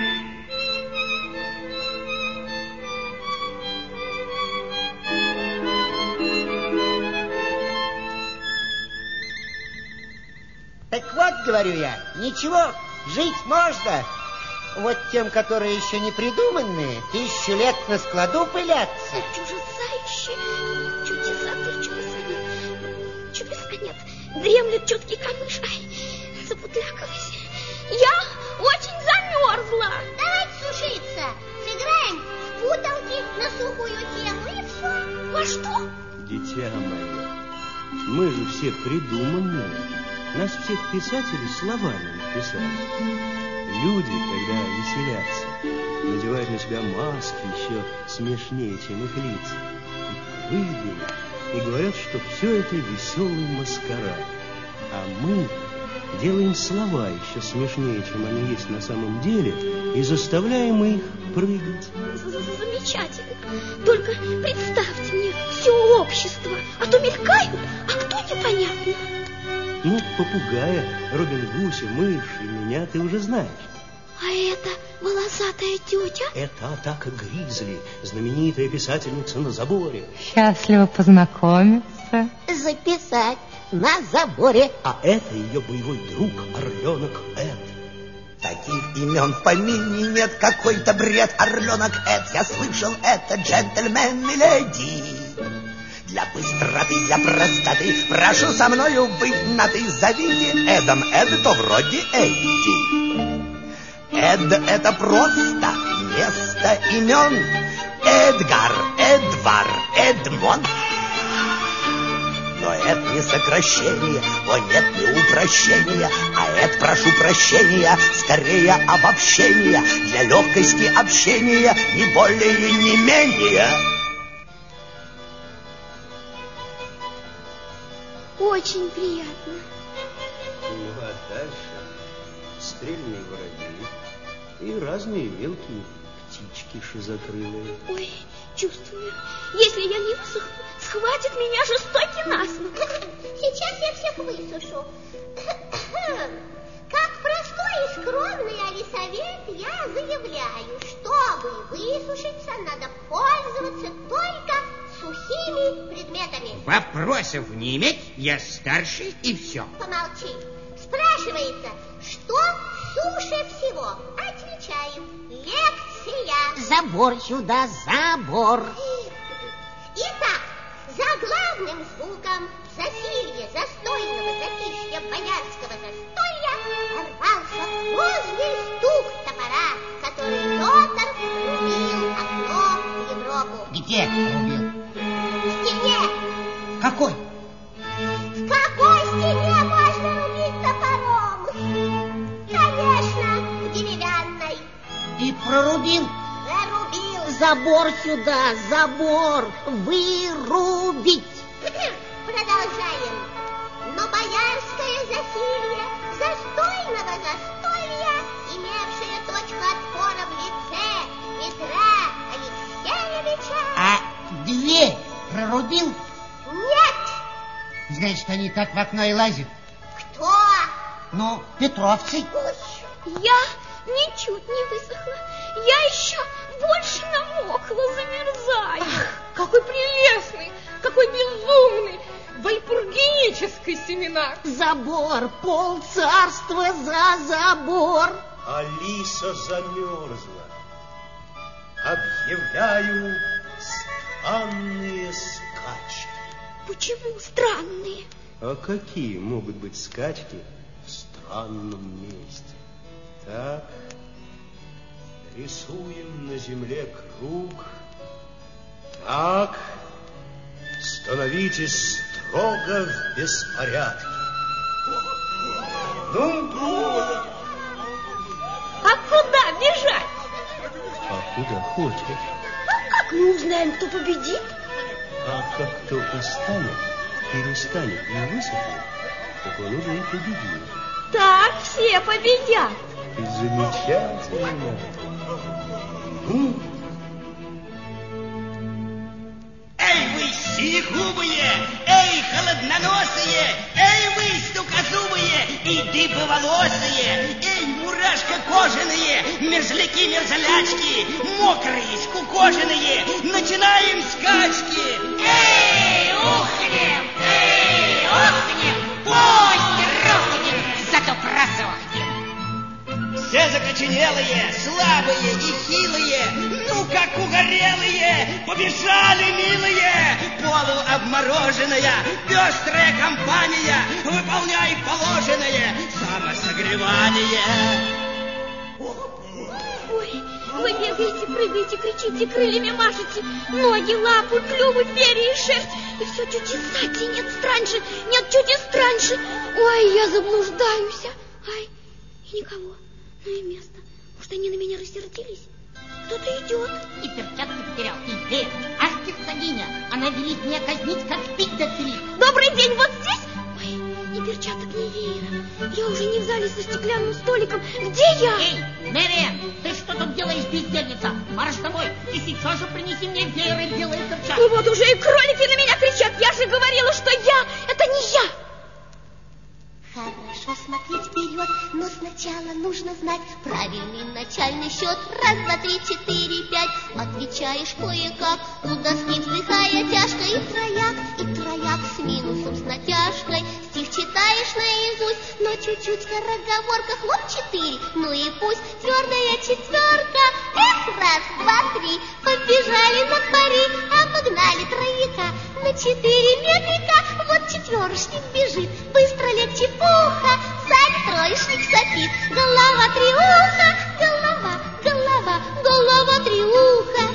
Так вот, говорю я, ничего, жить можно. Вот тем, которые еще не придуманные, тысячу лет на складу пылятся. Чудеса чудеса-то чудеса нет. Чудеса нет. Дремлет четкий камыш. Ай, запутлякалась. Я очень замерзла. Давайте сушиться. Сыграем в путалки на сухую тему, и все. Во что? Дитя мое, мы же все придуманные. Нас всех писателей словами написали. Люди, когда веселятся, надевают на себя маски еще смешнее, чем их лица, и прыгают, и говорят, что все это веселый маскарад. А мы делаем слова еще смешнее, чем они есть на самом деле, и заставляем их прыгать. Замечательно. Только представьте мне все общество, а то мелькают, а кто непонятно. Ну, попугая, Робин Гуся, мышь и меня ты уже знаешь. А это волосатая тетя? Это Атака Гризли, знаменитая писательница на заборе. Счастливо познакомиться. Записать на заборе. А это ее боевой друг, орленок Эд. Таких имен в помине нет, какой-то бред. Орленок Эд, я слышал, это джентльмен миледи. Для быстроты, для простоты прошу со мною быть на ты. Зовите Эдом Эд, то вроде Эдди. Эд — это просто место имен. Эдгар, Эдвар, Эдмонд. Но это не сокращение, о нет, не упрощение, а это, прошу прощения, скорее обобщение для легкости общения, не более и не менее. Очень приятно. Ну, а дальше стрельные воробьи, И разные мелкие птички шизокрылые. Ой, чувствую, если я не высохну, схватит меня жестокий насморк. Сейчас я всех высушу. Как простой и скромный Алисовет я заявляю, чтобы высушиться, надо пользоваться только сухими предметами. Вопросов не иметь, я старший и все. Помолчи. Спрашивается, что суше всего? Отвечаю, лекция. Забор сюда, забор. Итак, за главным звуком засилья, застойного затишья боярского застолья ворвался грозный стук топора, который Петр рубил окно в Европу. Где рубил? В стене. Какой? В какой стене можно рубить топором? Конечно, в деревянной. И прорубил? Зарубил. Забор сюда, забор. Вырубить. Продолжаем. Но боярское засилье застойного застолья, имевшее точку отпора в лице Петра Алексеевича... А дверь прорубил? Нет. Значит, они так в окно и лазят? Кто? Ну, петровцы. Ой. Я ничуть не высохла. Я еще больше намокла, замерзаю. Ах, какой прелестный, какой безумный вальпургенический семинар. Забор, полцарства за забор. Алиса замерзла. Объявляю странные скачки. Почему странные? А какие могут быть скачки в странном месте? Так, рисуем на земле круг. Так, становитесь строго в беспорядке. Ну, а куда бежать? А куда хочешь? А как мы узнаем, кто победит? А как кто устанет, перестанет и высохнет, так он уже и победил. Так все победят. Замечательно. Эй, вы синегубые, эй, холодноносые, эй, вы стукозубые и дыбоволосые, эй, мурашка кожаные, мерзляки-мерзлячки, мокрые, скукоженные, начинаем скачки. Эй, ухнем, эй, ухнем, пусть рухнем, зато просохнем. Все закоченелые, слабые и хилые, ну как угорелые, побежали, милые. Полуобмороженная, пестрая компания, выполняй положенное самосогревание. Ой, вы бегаете, прыгаете, кричите, крыльями машете, ноги, лапы, клювы, перья и шерсть. И все чудесати, нет страньше, нет чути страньше. Ой, я заблуждаюсь. Ай, и никого. Ну и место. Может, они на меня рассердились? Кто-то идет. И перчатки потерял. И ты, ах, герцогиня, она велит меня казнить, как пить до цели. Добрый день, вот здесь? Ой, ни перчаток, ни веера. Я уже не в зале со стеклянным столиком. Где я? Эй, Мэриэн, ты что тут делаешь, бездельница? Марш домой и сейчас же принеси мне веер и белые перчатки. Ну вот уже и кролики на меня кричат. Я же говорила, что я, это не я. Хорошо смотреть вперед, но сначала нужно знать правильный начальный счет. Раз, два, три, четыре, пять. Отвечаешь кое-как, у доски вздыхая тяжко. И трояк, и трояк с минусом, с натяжкой. Стих читаешь наизусть, но чуть-чуть скороговорка. Хлоп, четыре, ну и пусть твердая четверка. Эх, раз, два, три, побежали на пари, обогнали трояка на четыре метрика. Вот четверочник бежит, быстро легче пуха. Сзади троечник сопит, голова триуха, голова, голова, голова триуха.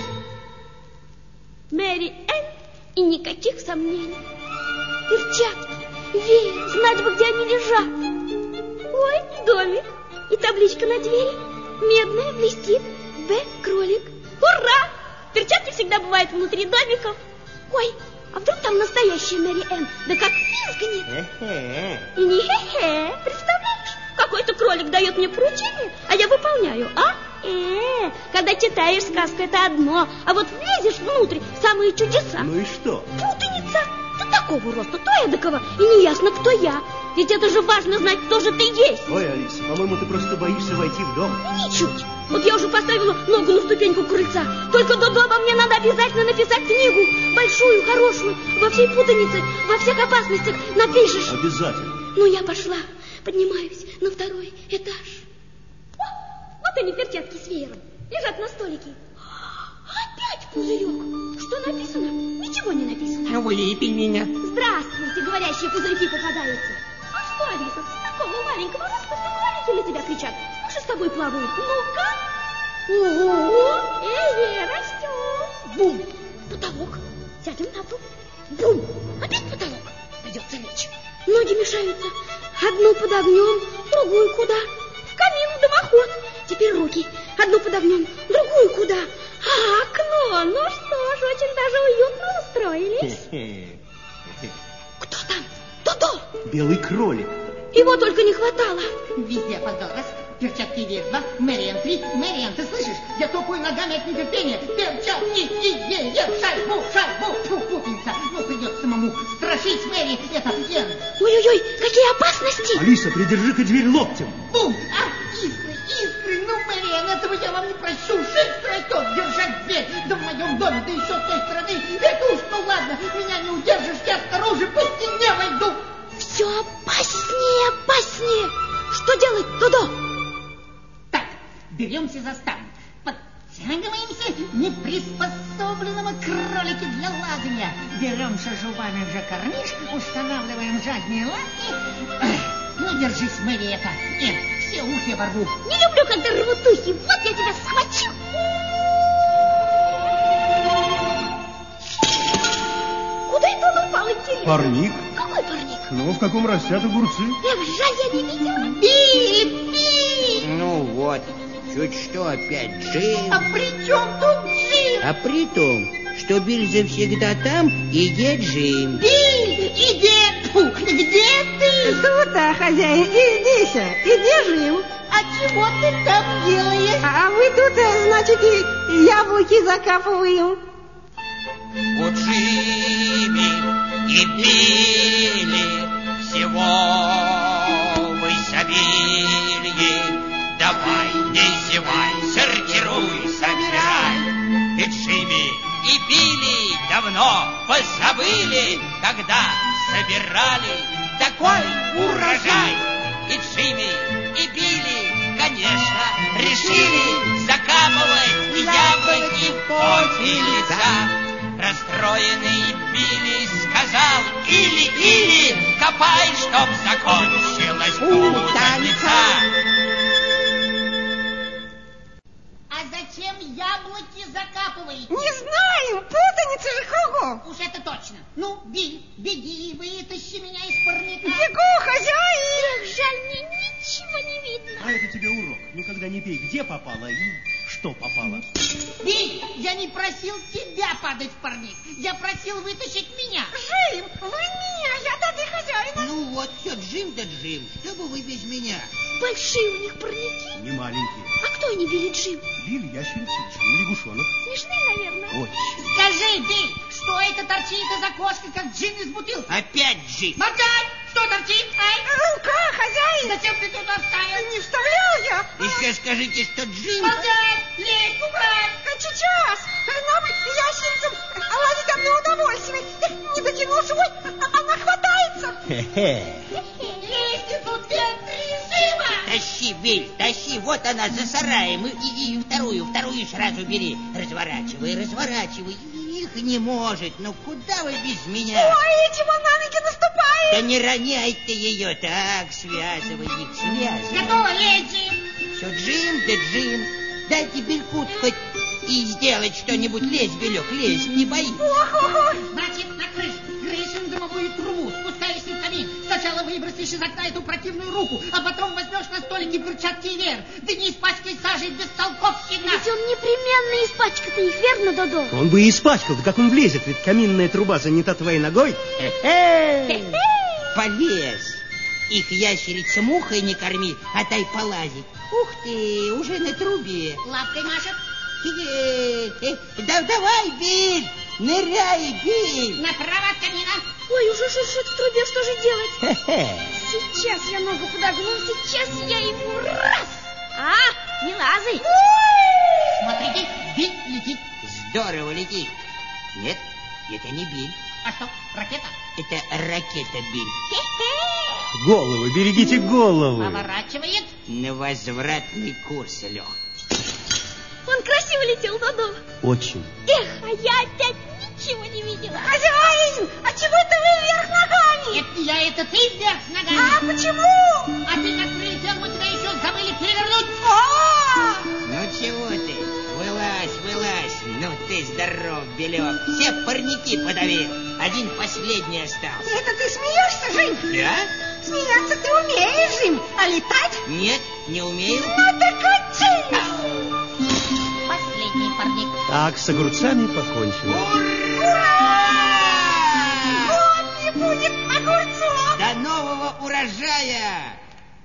Мэри Энн, и никаких сомнений. Перчатки, веер, знать бы, где они лежат. Ой, домик, и табличка на двери, медная, блестит, Б, кролик. Ура! Перчатки всегда бывают внутри домиков. Ой, а вдруг там настоящая Мэри Энн? Да как пискнет! И не хе-хе, представляешь? Какой-то кролик дает мне поручение, а я выполняю, а? Э, когда читаешь сказку, это одно, а вот влезешь внутрь в самые чудеса. Ну и что? Путаница. Ты такого роста, то эдакого, и неясно, кто я. Ведь это же важно знать, кто же ты есть. Ой, Алиса, по-моему, ты просто боишься войти в дом. Ничуть. Вот я уже поставила ногу на ступеньку крыльца. Только до дома мне надо обязательно написать книгу. Большую, хорошую, во всей путанице, во всех опасностях напишешь. Обязательно. Ну, я пошла, поднимаюсь на второй этаж. О, вот они, перчатки с веером, лежат на столике. Опять пузырек. Что написано? Ничего не написано. Выпей меня. Здравствуйте, говорящие пузырьки попадаются. А что, Алиса, с такого маленького роста все для тебя кричат. Что же с тобой плавают? Ну-ка. Ого, эй, растет. Бум, потолок. Сядем на пол. Бум, опять потолок. Придется лечь. Ноги мешаются. Одну под огнем, другую куда? В камин, в дымоход. Теперь руки. Одну под огнем, другую куда? А, окно. Ну что ж, очень даже уютно устроились. Кто там? Додо! Белый кролик. Его только не хватало. Везде опоздал. Раз, перчатки вверх, два, Мэриан, три. Мэриан, ты слышишь? Я топаю ногами от нетерпения. Перчатки и вверх, шайбу, шайбу. Фу, путаница. Ну, придется самому страшить Мэри. Это Ен. Ой-ой-ой, какие опасности! Алиса, придержи-ка дверь локтем. Бум! А, искры, искры. Ну, Мэриан, этого я вам не прощу. Шесть растет, держать дверь. Да в моем доме, да еще с той стороны. Это уж, ну ладно, меня не удержишь. Я снаружи по стене войду. Все опаснее, опаснее. Что делать, Додо? Так, беремся за стан. Подтягиваемся неприспособленного кролики для лазания. Беремся зубами за карниш, устанавливаем задние лапки. Ну, держись, Мэри, это. Нет, все ухи ворву. Не люблю, когда рвут ухи. Вот я тебя схвачу. Куда это он упал, интересно? Парник. Какой парник? Ну, в каком растят огурцы. Эх, жаль, я не видела. Би-би! Ну вот, чуть что опять Джим. А при чем тут Джим? А при том, что Биль завсегда там, и где Джим. Биль, иди! Фу, где ты? Тут-то, хозяин, и здесь, и где Джим? А чего ты там делаешь? А мы тут, значит, и яблоки закапываем. У Джимми и Билли всего в изобилии. Давай, не зевай, сортируй, собирай. И Джимми, и Билли давно позабыли, когда собирали такой урожай. И Джимми, и Билли, конечно, решили закапывать яблоки в поте лица. Расстроенный Билли сказал: или-или, копай, чтоб закончилась путаница. А зачем яблоки закапываете? Не знаем, путаница же кругом. Уж это точно. Ну, Биль, беги и вытащи меня из парника. Бегу, хозяин. Эх, жаль, мне ничего не видно. А это тебе урок. Никогда не пей, где попало и что попало. Биль, я не просил тебя падать в парник. Я просил вытащить меня. Джим, вы меня, я да ты хозяина. Ну вот, все, Джим да Джим, что бы вы без меня? Большие у них парники. Не маленькие. А кто они, Билли, Джим? Билли, ящерица, Джим, лягушонок. Смешные, наверное. Очень. Скажи, Биль, что это торчит из окошка, как джин из бутылки? Опять Джим. Молчать! Что торчит? Ай! Рука, хозяин. Зачем ты туда вставил? Не вставлял я. Еще скажите, что Джим... Молчать! Лезь, убрать! Сейчас. Нам ящерицам ловить одно удовольствие. Не дотянусь, ой, она хватается. Хе-хе. Лестницу режима! Тащи, Биль, тащи, вот она за сараем. И, и, и вторую, вторую сразу бери. Разворачивай, разворачивай. Их не может, ну куда вы без меня? Ой, чего на ноги наступает? Да не роняй ты ее, так, связывай их, связывай. Готово, лезь! Все, Джим да Джим, дайте Белькут хоть и сделать что-нибудь. Лезь, Белек, лезь, не боись. Значит, на крышу. Крышу на дымовую трубу. Спускаешься в камин. Сначала выбросишь из окна эту противную руку, а потом возьмешь на столике перчатки вверх. Да не испачкай сажей бестолковщина. Ведь он непременно испачкает их, верно, Додо? Он бы и испачкал, да как он влезет, ведь каминная труба занята твоей ногой. Хе-хе. Полез. Их ящерица мухой не корми, а дай полазить. Ух ты, уже на трубе. Лапкой машет. Э, э, да, давай, Биль, ныряй, Биль. Направо от камина. Ой, уже шуршит в трубе, что же делать? Сейчас я ногу подогну, сейчас я ему раз. А, не лазай. Смотрите, Биль летит. Здорово летит. Нет, это не Биль. А что, ракета? Это ракета, Биль. Голову, берегите голову. Поворачивает. На возвратный курс лег. Он красиво летел до дома. Очень. Эх, а я опять ничего не видела. Хозяин, а чего это вы вверх ногами? Это я, это ты вверх ногами. А почему? А ты как прилетел, мы тебя еще забыли перевернуть. А! Ну чего ты? Вылазь, вылазь. Ну ты здоров, Белек. Все парники подавил. Один последний остался. Это ты смеешься, Жень? Да? Смеяться ты умеешь, Жень, а летать? Нет, не умею. Ну так учись. Последний парник. Так, с огурцами покончено. Ура! Вот не будет огурцов. До нового урожая!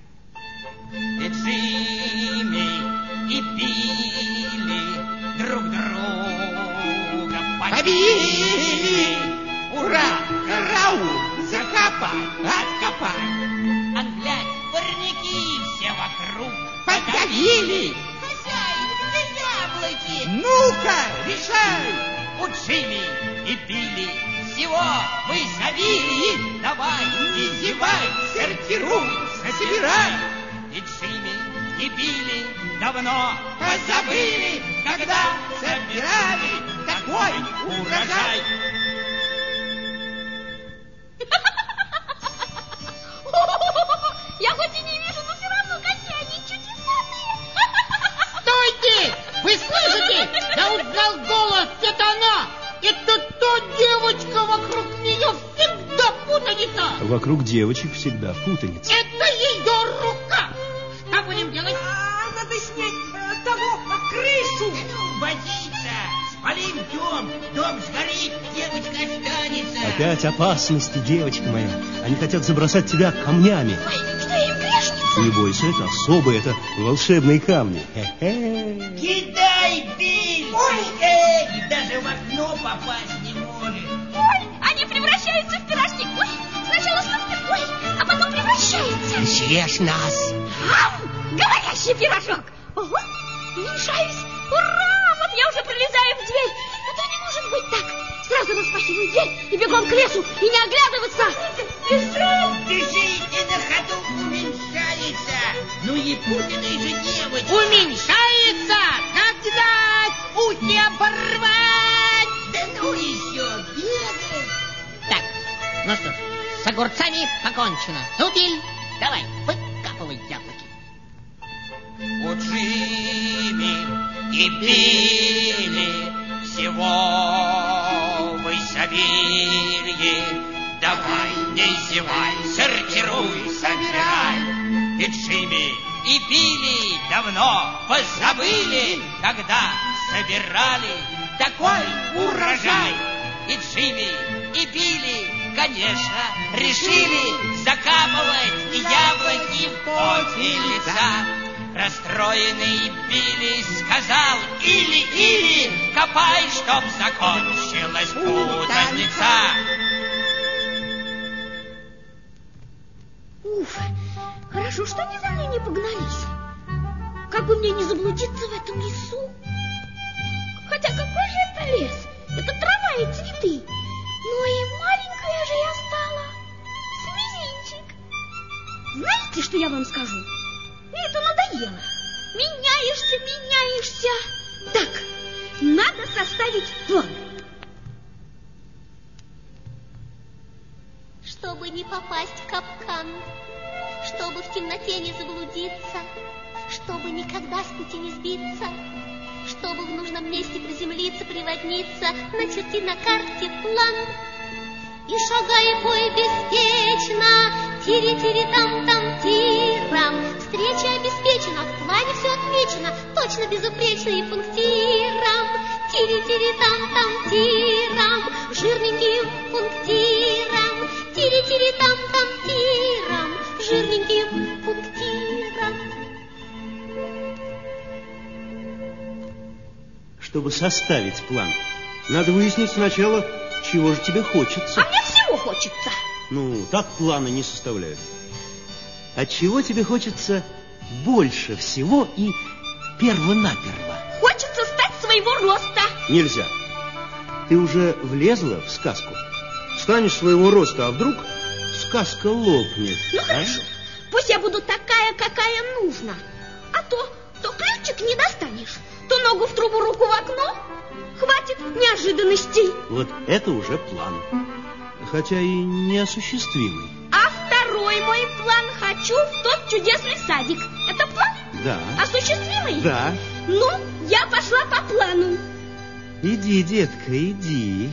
Джимми и Билли друг друга побили. Ура! Караул! Закопай! Откопай! А глянь, парники все вокруг подавили. Хозяин, где яблоки? Ну-ка, решай! У Джимми и Билли всего вы забили. Давай, не зевай, сортируй, собирай. И Джимми, и Билли давно позабыли, когда собирали такой урожай. Я хоть и не вижу, но все равно какие они чудесные. Стойте! Вы слышите? Я узнал голос, это она! Это та девочка, вокруг нее всегда путаница! Вокруг девочек всегда путаница. Это ее рука! Что будем делать? А, надо снять э, того э, крышу. Водиться! Спалим дом! Дом сгорит, девочка останется! Опять опасности, девочка моя. Они хотят забросать тебя камнями. Ой, что я им грешница? Не бойся, это особые, это волшебные камни. Хе-хе. Кидай, Биль! Ой! Эй, даже в окно попасть не может! Ой, они превращаются в пирожки. Ой, сначала снова, ой, а потом превращаются. Съешь нас! Ам, говорящий пирожок. Ого, уменьшаюсь. Ура, вот я уже пролезаю в дверь. Это не может быть так. Сразу распахиваю дверь и бегом к лесу, и не оглядываться. Бежим! Бежите, на ходу уменьшается! Ну и путаной же девочка! Уменьшается! Когда ухи оборвать! Да ну еще, бегай! Так, ну что ж, с огурцами покончено. Ну, Биль, давай, выкапывай яблоки. У Джимми и Билли всего вы забили. Давай, не зевай, сортируй, собирай. И Джимми, и Билли давно позабыли, когда собирали такой урожай. И Джимми, и Билли, конечно, решили закапывать яблоки в поте лица. Расстроенный Билли сказал: или-или, копай, чтоб закончилась путаница. Уф, хорошо, что они за мной не погнались. Как бы мне не заблудиться в этом лесу. Хотя какой же это лес? Это трава и цветы. Ну и маленькая же я стала. С мизинчик. Знаете, что я вам скажу? Мне это надоело. Меняешься, меняешься. Так, надо составить план. Чтобы не попасть в капкан, чтобы в темноте не заблудиться, чтобы никогда с пути не сбиться, чтобы в нужном месте приземлиться, приводниться, начерти на карте план. И шагай бой беспечно, тири-тири-там-там-тирам. Встреча обеспечена, в плане все отмечено, точно безупречно и пунктиром. Тири-тири-там-там-тирам, жирненьким пунктиром. Тири-тири-там-там-тирам, жирненьким чтобы составить план, надо выяснить сначала, чего же тебе хочется. А мне всего хочется. Ну, так планы не составляют. От чего тебе хочется больше всего и первонаперво? Хочется стать своего роста. Нельзя. Ты уже влезла в сказку. Станешь своего роста, а вдруг сказка лопнет. Ну, а? хорошо. Пусть я буду такая, какая нужна. А то, то ключик не достанешь, то ногу в трубу, руку в окно. Хватит неожиданностей. Вот это уже план. Хотя и неосуществимый. А второй мой план — хочу в тот чудесный садик. Это план? Да. Осуществимый? Да. Ну, я пошла по плану. Иди, детка, иди.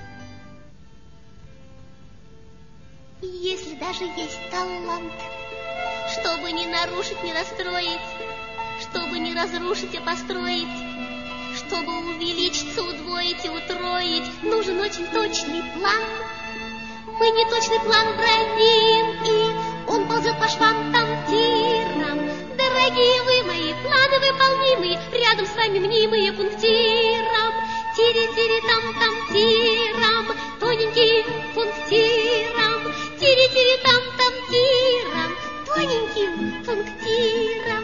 Если даже есть талант, чтобы не нарушить, не расстроить, чтобы не разрушить, а построить, чтобы увеличиться, удвоить и утроить, нужен очень точный план. Мы не точный план броним, и он ползет по швам там-тирам. Дорогие вы мои, планы выполнимые, рядом с вами мнимые пунктиром. Тири-тири-там-там-тирам, тоненьким пунктиром. Тири-тири-там-там-тирам, тоненьким пунктиром.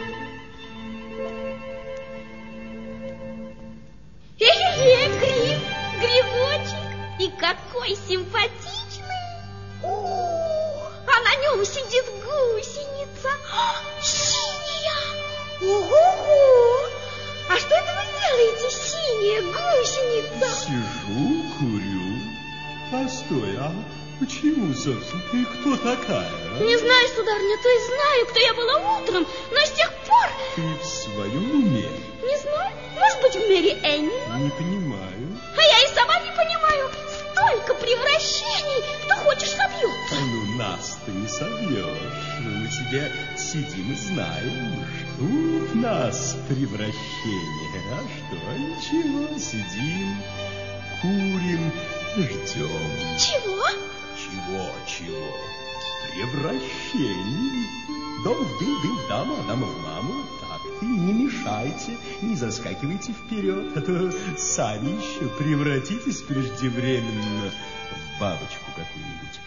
Хе-хе-хе, гриб, грибочек, и какой симпатичный. О, а на нем сидит гусеница. Синяя. Ого-го. А что это вы делаете, синяя гусеница? Сижу, курю. Постой, а почему, собственно, ты кто такая? А? Не знаю, сударыня, то есть знаю, кто я была утром, но с тех пор... Ты в своем уме? Не знаю, может быть, в Мэри Энни? Не понимаю. А я и сама не понимаю. Столько превращений, кто хочешь собьется. Ну, нас ты не собьешь. Мы тебе сидим и знаем, ждут нас превращения. А что, ничего, сидим, курим, ждем. Чего? Чего, чего? Превращений. Дом в дым, дым в даму, а дама в маму. Так, ты не мешайте, не заскакивайте вперед, а то сами еще превратитесь преждевременно в бабочку какую-нибудь.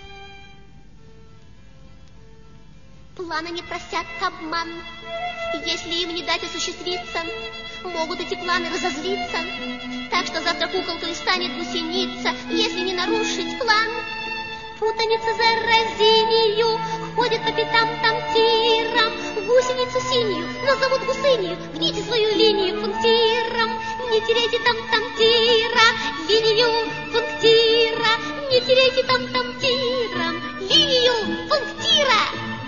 Планы не просят обман. Если им не дать осуществиться, могут эти планы разозлиться. Так что завтра куколкой станет гусеница, если не нарушить план. Путаница за разинию ходит по пятам там-тирам. Гусеницу синюю назовут гусынью. Гните свою линию пунктиром. Не теряйте там-там-тира, линию пунктира. Не теряйте там-там-тиром, линию пунктира.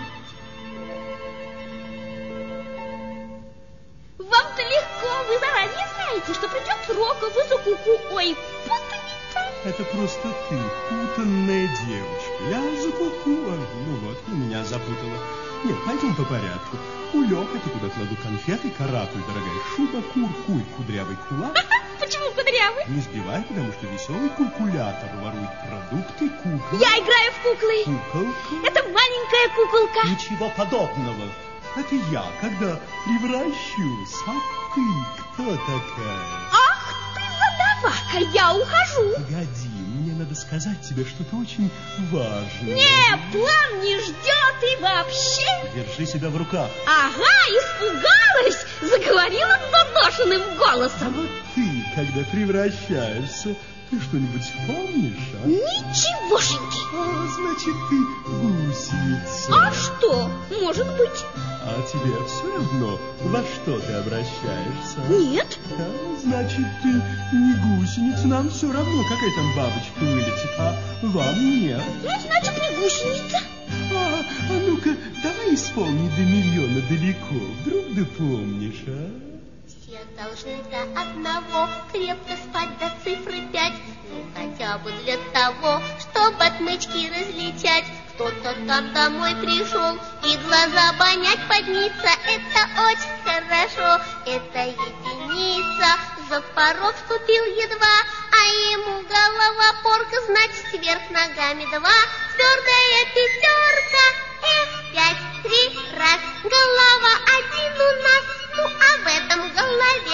Вам-то легко, вы заранее знаете, что придет срок, а вы за куку. Ой, путаница. Это просто ты, путанная девочка. Я за куку. Ну вот, у меня запутала. Нет, пойдем по порядку. Кулек, это куда кладу конфеты, каракуль, дорогая шуба, кур-куй, кудрявый кулак. Почему кудрявый? Не сбивай, потому что веселый калькулятор ворует продукты кукол. Я играю в куклы. Куколка? Это маленькая куколка. Ничего подобного. Это я, когда превращусь. А ты кто такая? Ах ты задавака, я ухожу. Погоди, мне надо сказать тебе что-то очень важное. Не, план не ждет и вообще. Держи себя в руках. Ага, испугалась, заговорила задушенным голосом. А вот ты, когда превращаешься, ты что-нибудь помнишь, а? Ничегошеньки. А, значит, ты гусеница. А что, может быть? А тебе все равно, во что ты обращаешься? Нет. А, значит, ты не гусеница, нам все равно, какая там бабочка вылетит, а вам нет. Ну, значит, не гусеница. А, а ну-ка, давай исполни до миллиона далеко, вдруг ты помнишь, а? Все должны до одного крепко спать до цифры пять. Ну, хотя бы для того, чтобы отмычки различать. Кто-то там домой пришел и глаза обонять поднится. Это очень хорошо, это единица. За порог вступил едва, а ему голова порка, значит, сверх ногами два. Твердая пятерка, эх, пять, три, раз. Голова один у нас, ну а в этом голове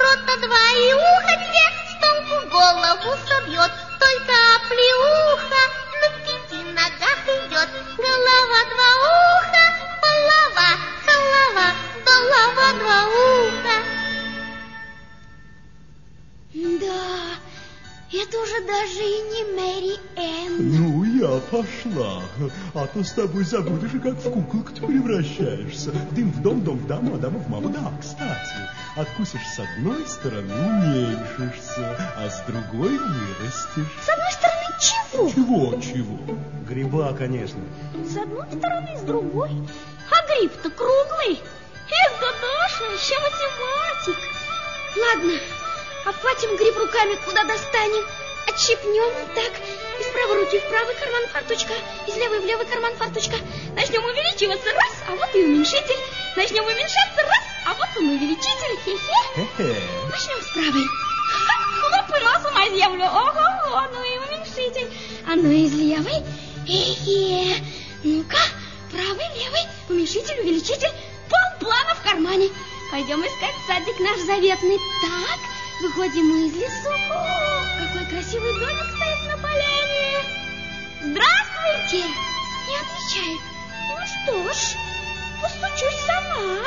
рот-то два и ухо две, с толку голову собьет, только оплеуха на пяти ногах идет. Голова два уха, голова, голова, голова два уха. Да, это уже даже и не Мэри Энн. Ну, я пошла. А то с тобой забудешь, как в куколку ты превращаешься. Дым в дом, дом в даму, а дама в маму. Да, кстати, откусишь с одной стороны, уменьшишься, а с другой вырастешь. С одной стороны чего? Чего, чего? Гриба, конечно. С одной стороны, с другой. А гриб-то круглый. Эх, Дадаша, еще математик. Ладно, обхватим гриб руками, куда достанем. Отщипнем так. Из правой руки в правый карман фартучка, из левой в левый карман фартучка. Начнем увеличиваться, раз, а вот и уменьшитель. Начнем уменьшаться, раз, а вот он увеличитель. Хе-хе. Начнем с правой. Хлоп, и раз у нас землю. Ого, ну и уменьшитель. А ну из левой. Хе-хе. Ну-ка, правый, левый, уменьшитель, увеличитель. Полплана в кармане. Пойдем искать садик наш заветный. Так, выходим мы из лесу. О, какой красивый домик стоит на поляне. Здравствуйте. Не отвечает. Ну что ж, постучусь сама.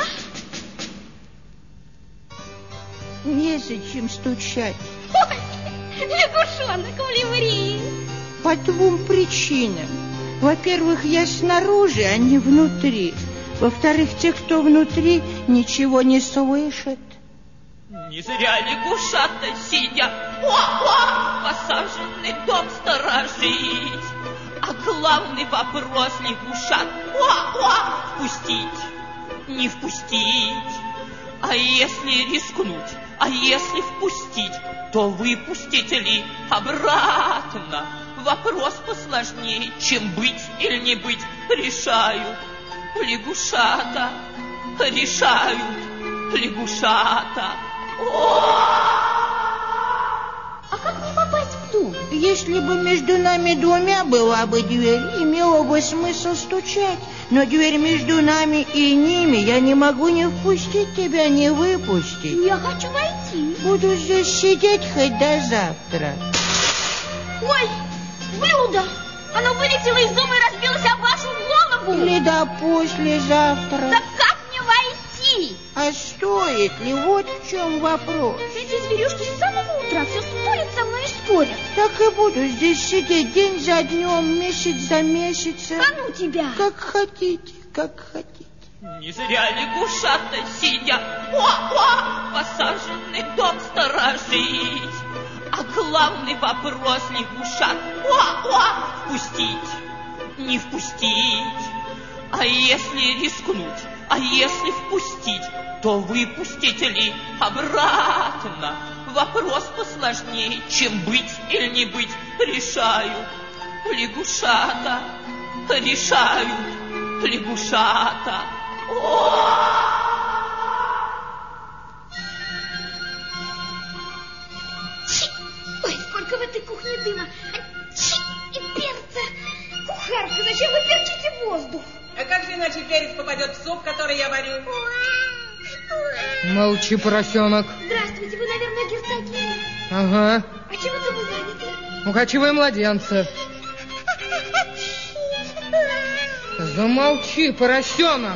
Незачем стучать. Ой, лягушонок в ливрее. По двум причинам. Во-первых, я снаружи, а не внутри. Во-вторых, те, кто внутри, ничего не слышат. Не зря лягушата сидят, о-о, посаженный дом сторожить. А главный вопрос лягушат, о-о, впустить, не впустить. А если рискнуть, а если впустить, то выпустить ли обратно? Вопрос посложнее, чем быть или не быть, решают лягушата, решают лягушата. А как не попасть в дом? Если бы между нами двумя была бы дверь, имело бы смысл стучать. Но дверь между нами и ними, я не могу не впустить тебя, не выпустить. Я хочу войти. Буду здесь сидеть хоть до завтра. Ой, блюдо! Оно вылетело из дома и разбилось об вашу голову. Или до послезавтра. Да как мне войти? А стоит ли? Вот в чем вопрос. Эти зверюшки с самого утра все спорят со мной и спорят. Так и буду здесь сидеть день за днем, месяц за месяцем. А ну тебя! Как хотите, как хотите. Не зря лягушата сидят, о-о, посаженный дом сторожить. А главный вопрос лягушат, о-о, впустить, не впустить. А если рискнуть, а если впустить, то выпустить ли обратно? Вопрос посложнее, чем быть или не быть, решают лягушата, решают лягушата. Ой, сколько в этой кухне дыма. Чи, и перца. Кухарка, зачем вы перчите воздух? А как же иначе перец попадет в суп, который я варю? Молчи, поросенок. Здравствуйте, вы, наверное, герцогиня. Ага. А чем это вы заняты? Укачивай младенца. Замолчи, поросенок.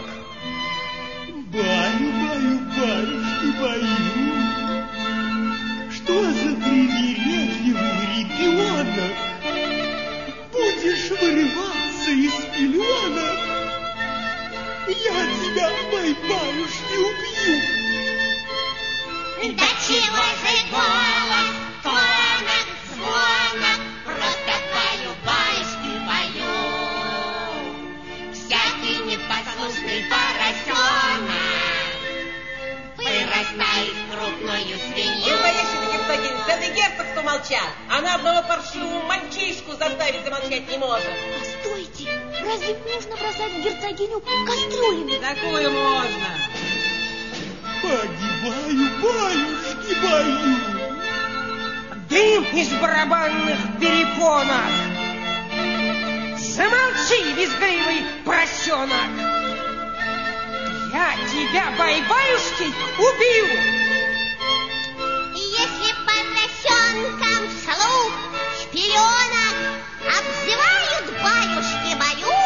Баю, баю, баюшки, баю. Что за привередливый ребенок? Будешь вырываться из пеленок, я тебя, бай-баюшки, убью. Да чего же голос, звонок, звонок, просто баю-баюшки баю. Всякий непослушный поросенок вырастает крупною свинью. Настоящий герцогинь, целый герцогство молчат. Она одного паршивого мальчишку заставить замолчать не может. Постойте, разве можно бросать в герцогиню кастрюлями? Такую можно. Погибаю, баюшки, баю. Дым из барабанных перепонок. Замолчи, визгливый поросенок. Я тебя, бай-баюшки, убью. поросенкам вслух с пеленок обзывают баюшки-баю.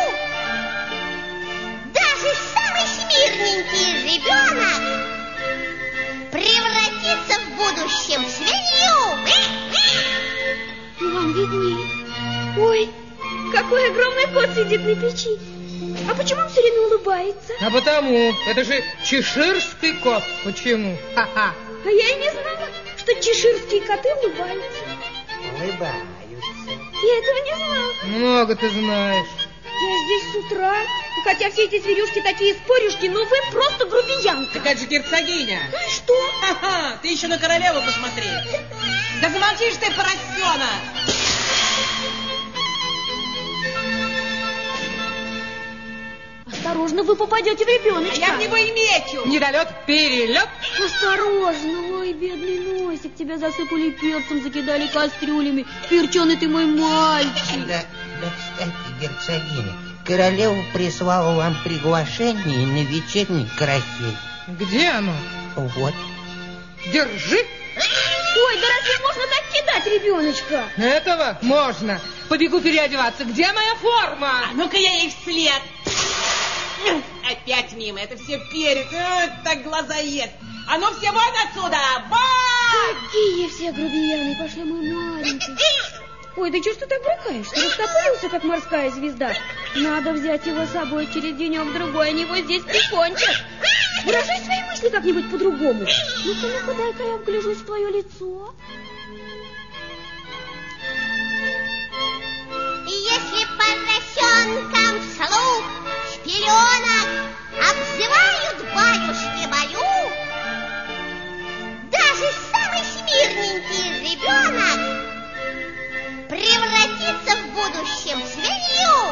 Даже самый смирненький ребенок превратится в будущем в свинью. Вам видней. Ой, какой огромный кот сидит на печи. А почему он все время улыбается? А потому, это же чеширский кот. Почему? Ха-ха. А я и не знала, что чеширские коты улыбаются. Улыбаются. Я этого не знала. Много ты знаешь. Я здесь с утра, и хотя все эти зверюшки такие спорюшки, но вы просто грубиянка. Так это же герцогиня. Ну и что? Ха-ха, ты еще на королеву посмотри. Да замолчишь ты, поросенок. Осторожно, вы попадете в ребеночка. А я в него и мечу. Недолет, перелет. Осторожно, ой, бедный носик. Тебя засыпали перцем, закидали кастрюлями. Перченый ты мой мальчик. Да, да, кстати, герцогиня, королева прислала вам приглашение на вечерний карасель. Где оно? Вот. Держи. Ой, да разве можно так кидать ребеночка? Этого можно. Побегу переодеваться. Где моя форма? А ну-ка я ей вслед. Опять мимо, это все перец, а, так глаза ест. А ну все вон отсюда, вон! Какие все грубияны, пошли, мой маленький. Ой, да что ж ты так брыкаешься? Растопырился, как морская звезда. Надо взять его с собой через денек-другой, они его здесь прикончат. Выражай свои мысли как-нибудь по-другому. Ну-ка, ну-ка, дай-ка я вгляжусь в твое лицо. Если поросенкам вслух с пеленок обзывают баюшки-баю, даже самый смирненький ребенок превратится в будущем в свинью.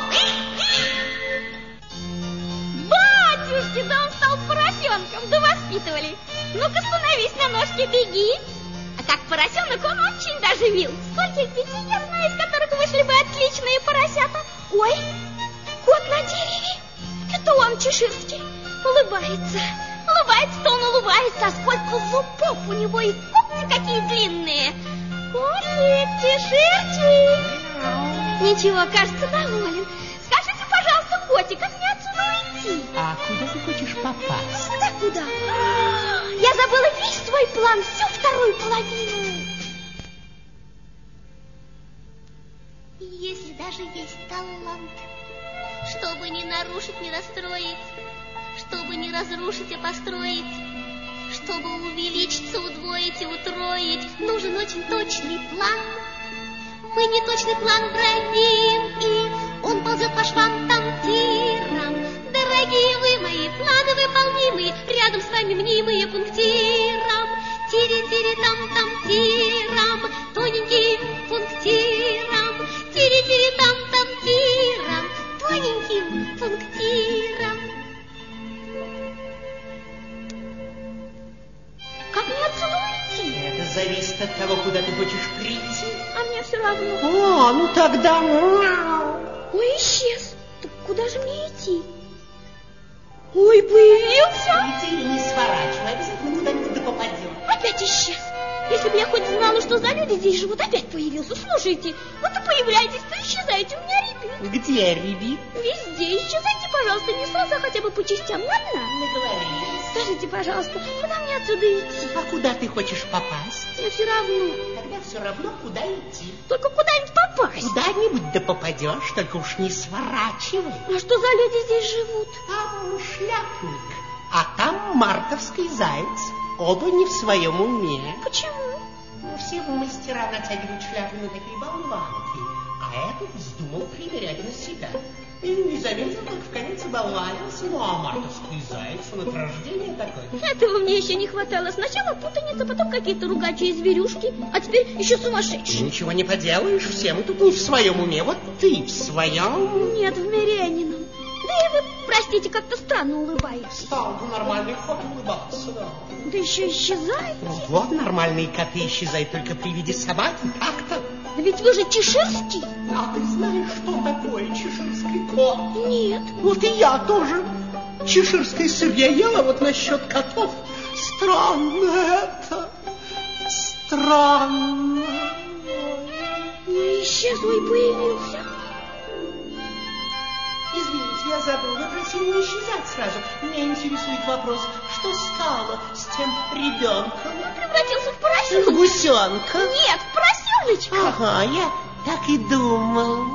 Батюшки, да он стал поросенком, да воспитывали. Ну-ка, становись на ножки, беги. А как поросенок он очень даже мил. Скольких детей я знаю, из которых вышли бы отличные поросята. Ой, кот на дереве. Это он, чеширский. Улыбается. Улыбается-то он улыбается, а сколько зубов у него и когти какие длинные. Котик, чеширчик. Ничего, кажется, доволен. Скажите, пожалуйста, котик, как мне отсюда уйти? А куда ты хочешь попасть? Куда-куда? Я забыла весь свой план, всю вторую половину. Если даже есть талант, чтобы не нарушить, не расстроить, чтобы не разрушить, а построить, чтобы увеличиться, удвоить и утроить, нужен очень точный план. Мы неточный план броним, и он ползет по швам там тирам. Дорогие вы мои, планы выполнимые, рядом с вами мнимые пунктиром. Тири-тири-там-там-тирам, тоненьким пунктиром. Тири-тири-там-там-тирам, тоненьким пунктиром. Как мне отсюда уйти? Это зависит от того, куда ты хочешь прийти. А мне все равно. О, ну тогда... Ой, исчез. Так куда же мне идти? Ой, появился. Иди и не сворачивай, обязательно куда-нибудь да попадем. Опять исчез. Если бы я хоть знала, что за люди здесь живут, опять появился. Слушайте, вот и появляйтесь, то исчезаете. У меня ребит. Где ребит? Везде. Исчезайте, пожалуйста, не сразу, а хотя бы по частям, ладно? Договорились. Скажите, пожалуйста, куда мне отсюда идти? А куда ты хочешь попасть? Мне все равно. Тогда все равно, куда идти. Только куда-нибудь попасть. Куда-нибудь да попадешь, только уж не сворачивай. А что за люди здесь живут? Там шляпник, а там мартовский заяц. Оба не в своем уме. Почему? Ну, все мастера натягивают шляпы на такие болванки, а этот вздумал примерять на себя. И не заметил, как в конец оболванился. Ну, а мартовский заяц, он от рождения такой. Этого мне еще не хватало. Сначала путаница, потом какие-то ругачие зверюшки, а теперь еще сумасшедшие. Ничего не поделаешь, все мы тут не в своем уме. Вот ты в своем. Нет, в Мирянином. Да и вы, простите, как-то странно улыбаетесь. Стал бы нормальный кот улыбаться, да. Да еще исчезает. Ну, вот нормальные коты исчезают только при виде собаки, так-то. Да ведь вы же чеширский. А ты знаешь, что такое чеширский кот? Нет. Вот и я тоже чеширское сырье ела, вот насчет котов. Странно это. Странно. Не исчезло и появился. Извините, я забыл. Вы просили не исчезать сразу. Меня интересует вопрос, что стало с тем ребенком? Он превратился в поросенка. В гусенка? Нет, в поросеночка. Ага, я так и думал.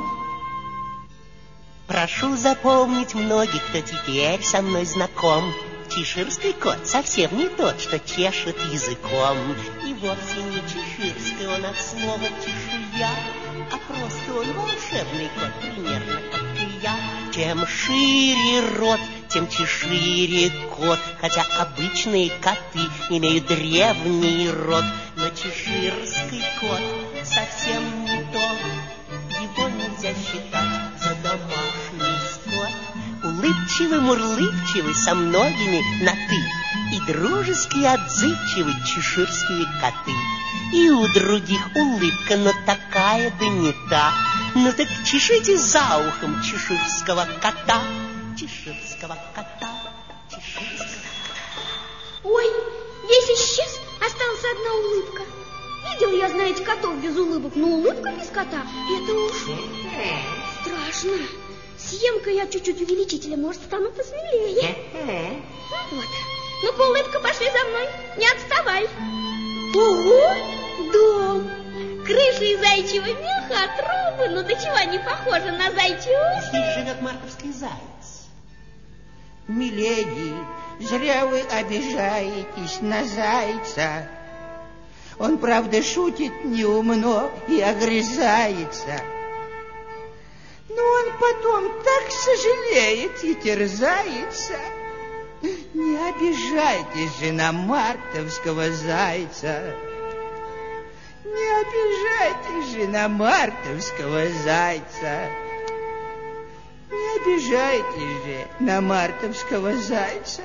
Прошу запомнить многих, кто теперь со мной знаком. Чеширский кот совсем не тот, что чешет языком. И вовсе не чеширский он от слова чешуя, а просто он волшебный кот, примерно как и я. Чем шире рот, тем чешире кот, хотя обычные коты имеют древний род. Но чеширский кот совсем не то, его нельзя считать за домашний скот. Улыбчивый, мурлыбчивый, со многими на «ты», и дружески отзывчивы чеширские коты. И у других улыбка, но такая да не та. Ну так чешите за ухом чеширского кота, чеширского кота, чеширского кота. Ой, весь исчез, осталась одна улыбка. Видел я, знаете, котов без улыбок, но улыбка без кота — это уж страшно. Съем-ка я чуть-чуть увеличителя, может, стану посмелее. Вот. Ну-ка, улыбка, пошли за мной, не отставай. Ого, дом. Крыша из зайчьего меха, а трубы, ну до чего не похоже на зайчий уши. Здесь живет марковский заяц. Миледи, зря вы обижаетесь на зайца. Он, правда, шутит неумно и огрызается. Но он потом так сожалеет и терзается. Не обижайтесь же на мартовского зайца. Не обижайтесь же на мартовского зайца. Не обижайтесь же на мартовского зайца.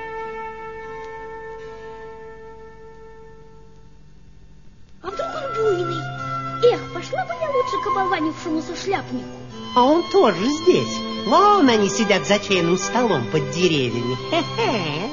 А вдруг он буйный? Эх, пошла бы я лучше к оболванившемуся шляпнику. А он тоже здесь. Вон они сидят за чайным столом под деревьями. Хе-хе.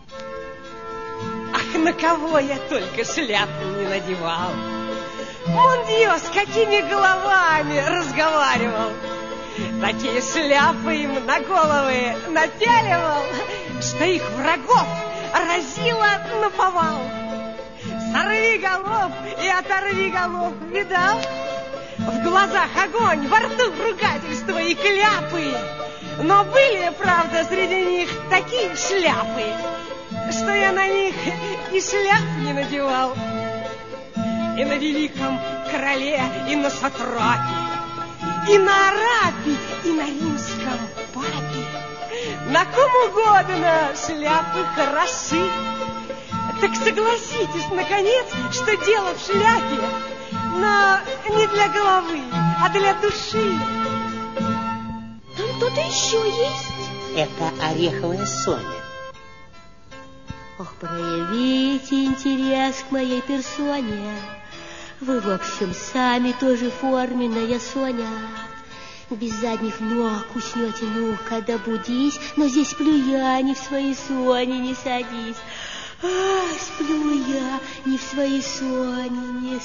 Ах, на кого я только шляпу не надевал. Мон-дьё, с какими головами разговаривал. Такие шляпы им на головы напяливал, что их врагов разило наповал. Сорви голов и оторви голов, видал? В глазах огонь, во рту ругательства и кляпы. Но были, правда, среди них такие шляпы, что я на них и шляп не надевал. И на великом короле, и на сатрапе, и на арапе, и на римском папе. На ком угодно шляпы хороши. Так согласитесь, наконец, что дело в шляпе, но не для головы, а для души. Там кто-то еще есть. Это ореховая Соня. Ох, проявите интерес к моей персоне. Вы, в общем, сами тоже форменная Соня. Без задних ног уснете, ну-ка, добудись. Но здесь сплю я, не в своей Соне не садись. А, сплю я, не в своей Соне не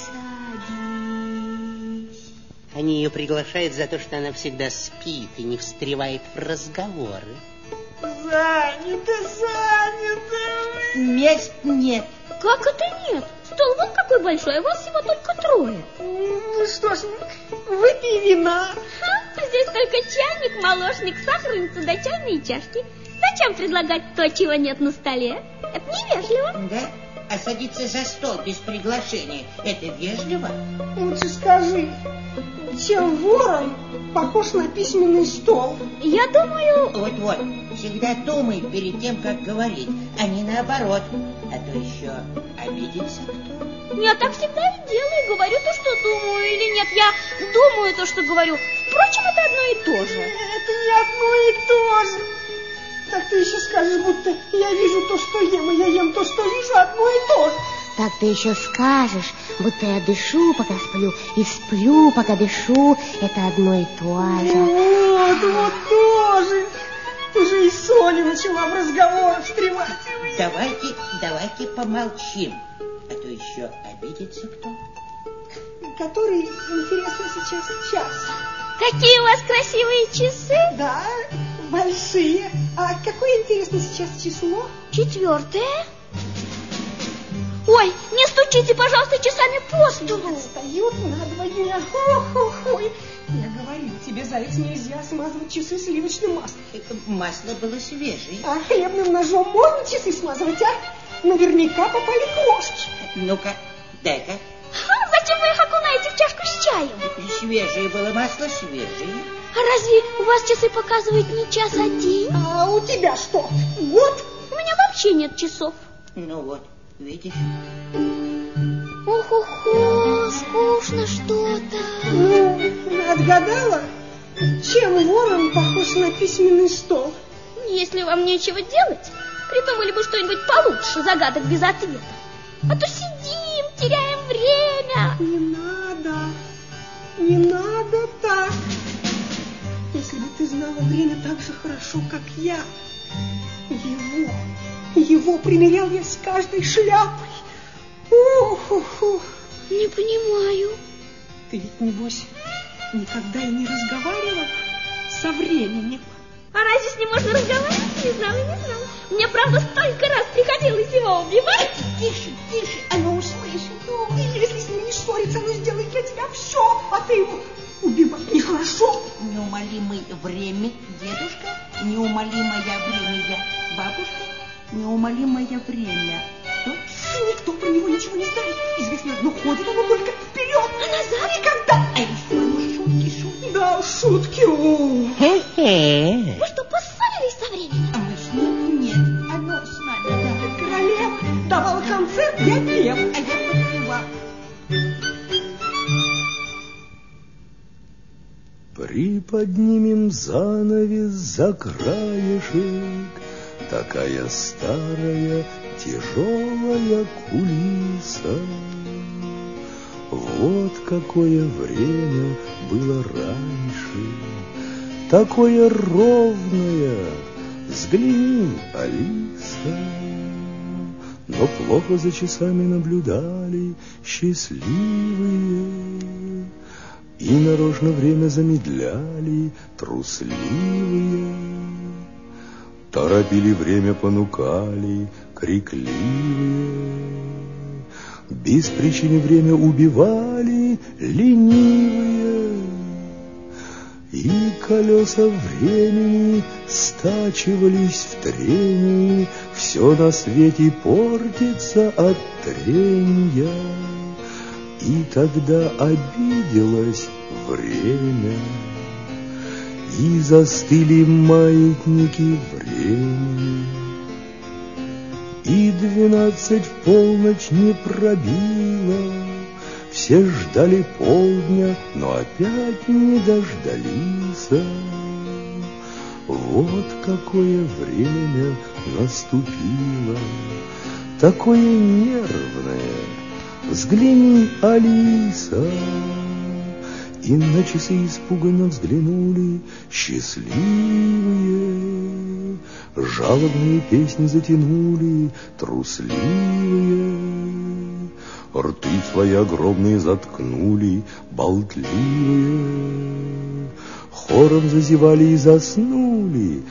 садись. Они ее приглашают за то, что она всегда спит и не встревает в разговоры. Занято, занято. Мест нет. Как это нет? Стол вон какой большой, а вас всего только трое. Ну что ж, выпей вина. Ха, здесь только чайник, молочник, сахарница да чайные чашки. Зачем предлагать то, чего нет на столе? Это невежливо. Да? А садиться за стол без приглашения, это вежливо? Лучше скажи, чем ворон похож на письменный стол? Я думаю... Вот-вот, всегда думай перед тем, как говорить, а не наоборот. А то еще обидится кто. Я так всегда и делаю, говорю то, что думаю, или нет, я думаю то, что говорю. Впрочем, это одно и то же. Это не одно и то же. Так ты еще скажешь, будто я вижу то, что ем, и я ем то, что вижу, одно и то же. Так ты еще скажешь, будто я дышу, пока сплю, и сплю, пока дышу. Это одно и то же. Вот, вот тоже. Ты же и Соню начала в разговор встревать. Давайте, давайте помолчим. А то Что еще, обидится кто? Который, интересно, сейчас час. Какие у вас красивые часы? Да, большие. А какое, интересно, сейчас число? Четвертое. Ой, не стучите, пожалуйста, часами по столу. Встают на два дня. Ой, я говорил тебе, заяц, нельзя смазывать часы сливочным маслом. Масло было свежее. А хлебным ножом можно часы смазывать, а? Наверняка попали к ложке. Ну-ка, дай-ка. Зачем вы их окунаете в чашку с чаем? Свежее было масло, свежее. А разве у вас часы показывают не час, а день? А у тебя что, год? У меня вообще нет часов. Ну вот, видишь? Ох-охо, скучно что-то. Ну, отгадала? Чем ворон похож на письменный стол? Если вам нечего делать, придумали бы что-нибудь получше загадок без ответа. А то сидим, теряем время. Не надо, не надо так. Если бы ты знала время так же хорошо, как я. Его, его примерял я с каждой шляпой. Ух-ух-ух. Не понимаю. Ты ведь, небось, никогда и не разговаривала со временем. А разве с ним можно разговаривать? Не знала, не знала. Мне, правда, столько раз приходилось его убивать. Тише, тише, оно услышит. Ну, и если с ним не ссориться, оно сделает для тебя все, а ты его убивать нехорошо. Неумолимое время, дедушка, неумолимое время, бабушка, неумолимое время. Что? Никто про него ничего не знает. Известно одно, ходит оно только вперед. А назад? Никогда. А еще оно шутки, шутки. Да, шутки. Хе-хе. Вы что, поссорились со временем? А мы с ним нет. Оно с нами, да. Королева давала концерт, я пел, а я подпевал. Приподнимем занавес за краешек, такая старая тяжелая кулиса. Вот какое время было раньше, такое ровное, взгляни, Алиса. Но плохо за часами наблюдали счастливые, и нарочно время замедляли трусливые. Торопили время, понукали крикливые, без причины время убивали ленивые. И колеса времени стачивались в трении, все на свете портится от тренья. И тогда обиделось время, и застыли маятники времени. И двенадцать в полночь не пробило, все ждали полдня, но опять не дождались. Вот какое время наступило, такое нервное. Взгляни, Алиса. И на часы испуганно взглянули счастливые, жалобные песни затянули трусливые, рты свои огромные заткнули болтливые, хором зазевали и заснули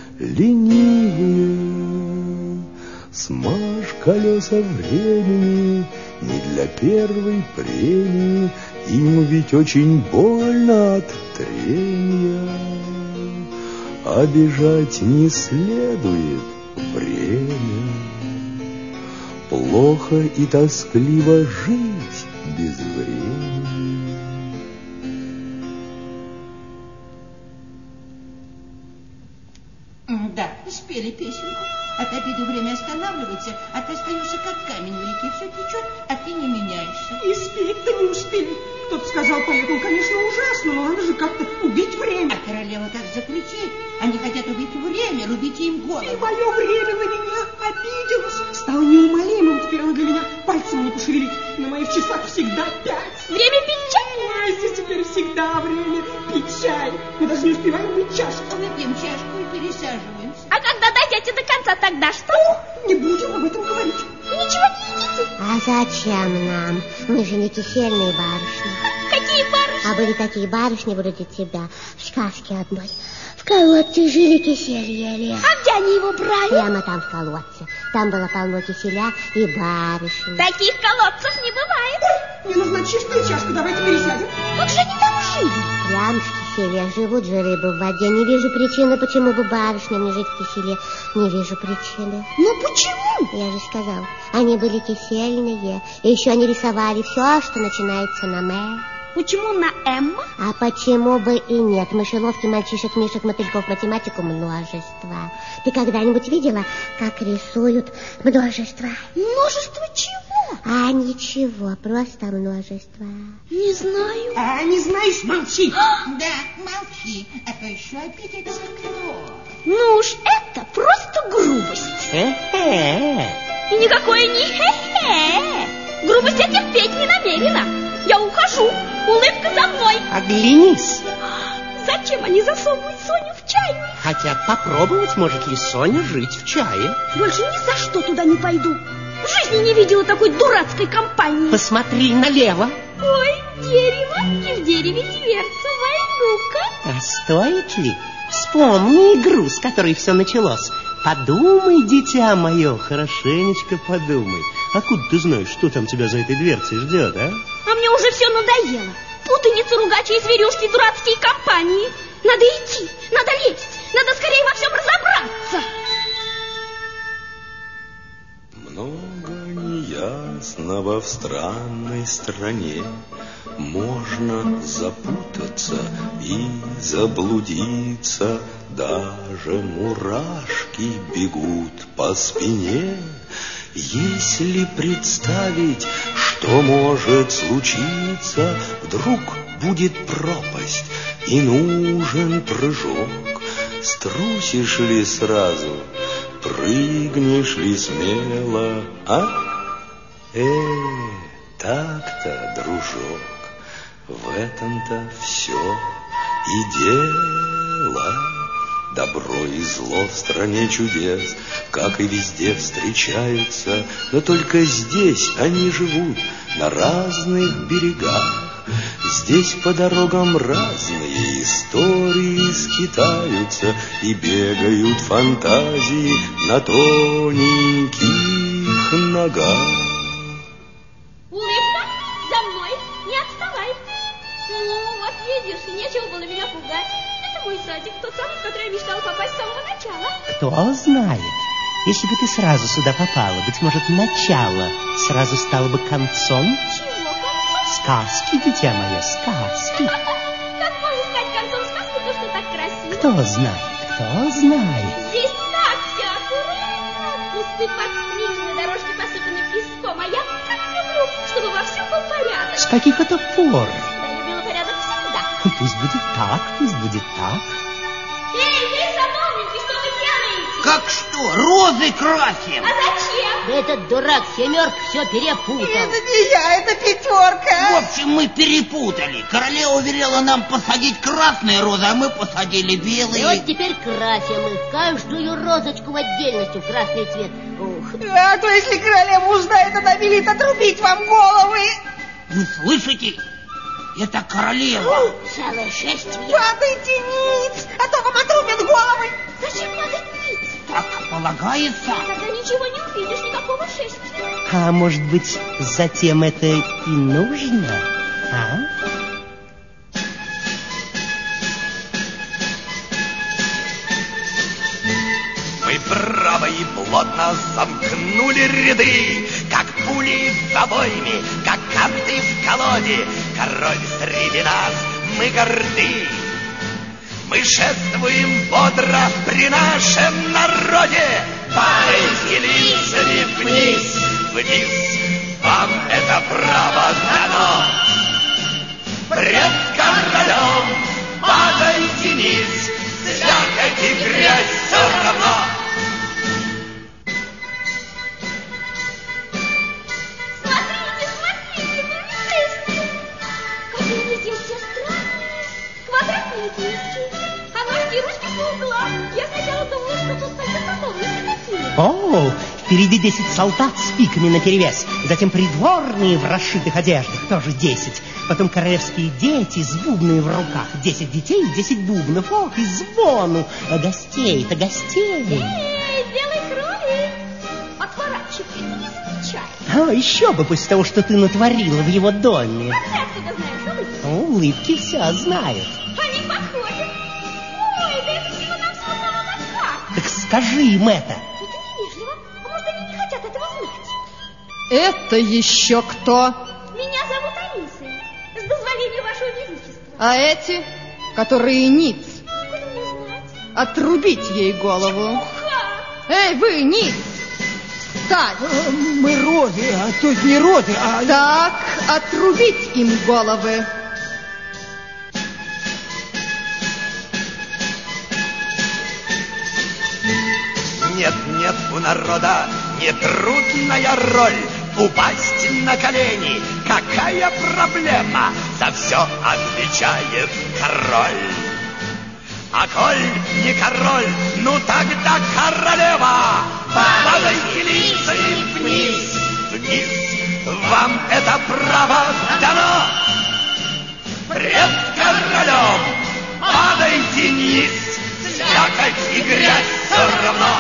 ленивые. Смажь колеса времени не для первой премии, им ведь очень больно от трения. Обижать не следует время, плохо и тоскливо жить без времени. Да, спели песенку. От обиды время останавливается, а ты остаешься как камень в реке. Все течет, а ты не меняешься. И спеть-то не успели. Кто-то сказал поэтому, конечно, ужасно, но надо же как-то убить время. А королева так закричит. Они хотят убить время, рубите им голову. И мое время на меня обиделось. Стало неумолимым. Теперь оно для меня пальцем не пошевелить. На моих часах всегда пять. Время пить чай? Ой, здесь теперь всегда время пить чай. Мы даже не успеваем пить чашку. Выпьем чашку и пересаживаемся. А когда дойдете до конца, тогда что? О, не будем об этом говорить. Вы ничего не едите? барышни. А зачем нам? Мы же не кисельные барышни. Какие барышни? А были такие барышни вроде тебя в сказке одной. В колодце жили, кисель ели. А где они его брали? Прямо там в колодце. Там было полно киселя и барышни. Таких колодцев не бывает. Мне нужна чистая чашка, давайте пересядем. Как же они там жили? Прям в киселе живут же рыбы в воде. Не вижу причины, почему бы барышням не жить в киселе. Не вижу причины. Ну почему? Я же сказал, они были кисельные. И еще они рисовали все, что начинается на «мэ». Почему на «М»? А почему бы и нет? Мышеловки, мальчишек, мишек, мотыльков, математику множество. Ты когда-нибудь видела, как рисуют множество? Множество чего? А ничего, просто множество. Не знаю. А, не знаешь, молчи. Да, молчи, а то еще опять это кто? Ну уж это просто грубость. Хе-хе. И никакое не хе-хе. Грубость я терпеть не намерена. Я ухожу. Улыбка за мной. Оглянись. Зачем они засовывают Соню в чай? Хотят попробовать, может ли Соня жить в чае. Больше ни за что туда не пойду. В жизни не видела такой дурацкой компании. Посмотри налево. Ой, дерево, и в дереве дверца. Войну-ка. А стоит ли? Вспомни игру, с которой все началось. Подумай, дитя мое, хорошенечко подумай. Откуда ты знаешь, что там тебя за этой дверцей ждет, а? А мне уже все надоело. Путаница, ругачи, зверюшки, дурацкие компании. Надо идти, надо лезть, надо скорее во всем разобраться. Много неясного в странной стране. Можно запутаться и заблудиться. Даже мурашки бегут по спине. Если представить, что может случиться, вдруг будет пропасть и нужен прыжок. Струсишь ли сразу, прыгнешь ли смело, а? Э, так-то, дружок, в этом-то все и дело. Добро и зло в стране чудес, как и везде, встречаются, но только здесь они живут на разных берегах. Здесь по дорогам разные истории скитаются и бегают фантазии на тоненьких ногах. Улыбка, за мной, не отставай. Ну, вот видишь, нечего было меня пугать. Это мой садик, тот самый, в который я мечтала попасть с самого начала. Кто знает? Если бы ты сразу сюда попала, быть может, начало сразу стало бы концом? Чего концом? Сказки, дитя мое, сказки. Как можно стать концом сказки, то, что так красиво? Кто знает, кто знает. Здесь так все аккуратно. Кусты подстрижены, дорожки посыпаны песком. А я так люблю, чтобы во всем был порядок. С каких это пор? Я любила порядок всегда. Пусть будет так, пусть будет так. Эй, вы, садовники, что вы делаете? Как что? Розы красим. А зачем? Этот дурак семерка все перепутал. Это не я, это пятерка. В общем, мы перепутали. Королева велела нам посадить красные розы, а мы посадили белые. И вот теперь красим их, каждую розочку в отдельности в красный цвет. Ух. А то если королева узнает, она велит отрубить вам головы. Вы слышите? Это королева. Целое шествие. Падайте ниц, а то вам отрубят головы. Зачем падать ниц? Так полагается. Тогда ничего не увидишь, никакого шествия. А может быть, затем это и нужно, а? Мы браво и плотно замкнули ряды, как пули в забойме, как камни в колоде. Король среди нас, мы горды. Мы шествуем бодро при нашем народе. Падайте лицами вниз, вниз, вам это право дано. Пред королем падайте низ, слякоть и грязь все равно. Смотрите, смотрите, быстро. Какие везде все странные. Квадратные книжки, а ножки и ручки по углам. Я сначала думала, что тут только садовники такие. О, Впереди десять солдат с пиками наперевес. Затем придворные в расшитых одеждах, тоже десять. Потом королевские дети с бубнами в руках. Десять детей, десять бубнов. Ох, и звону. А гостей-то гостей. Эй, белый кролик, отворачивай, не замечай. А, еще бы, после того, что ты натворила в его доме. А ты откуда знаешь улыбки? Улыбки все знают. Они подходят. Ой, да это всего нам с одного носка. Так скажи им это. Это невежливо. А может, они не хотят этого знать? Это еще кто? Меня зовут Алисой. С дозволения вашего величества. А эти, которые ниц. Откуда мне знать? Отрубить ей голову. Чепуха! Эй, вы, ниц! Встать! Мы роды, а то есть не роды, а... Так, отрубить им головы. Нет, нет у народа нетрудная роль упасть на колени. Какая проблема? За все отвечает король. А коль не король, ну тогда королева. Падайте лицами вниз, вниз. Вам это право дано. Пред королем падайте низ. Слякоть и грязь все равно.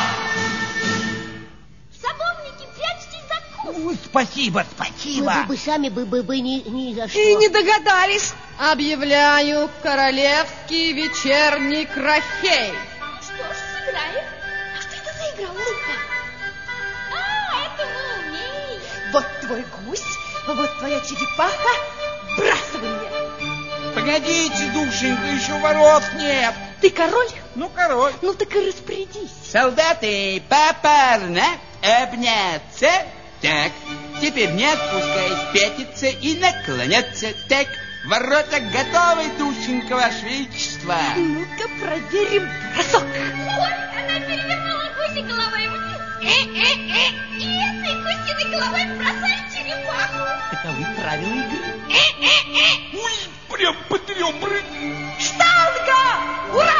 Сабовники, прячьтесь за куст. Ну, спасибо, спасибо. Мы бы сами бы, бы, бы ни, ни за что. И не догадались. Объявляю королевский вечерний крахей. Что ж, сыграем. А что это за игра, улыбка? А, это мы умеем. Вот твой гусь, вот твоя черепаха. Бросай мне. Погодите, душенька, еще ворот нет. Ты король? Ну, король. Ну, так и распорядись. Солдаты, попарно обняться. Так, теперь не отпускаясь пятиться и наклоняться. Так, ворота готовы, душенька, ваше величество. Ну-ка, проверим бросок. Ой, она перевернула гуси головой вниз. Э-э-э. И этой гусиной головой бросает черепаху. Таковы правила игры. Э-э-э. Ой, прям под ребры. Штанга! Ура!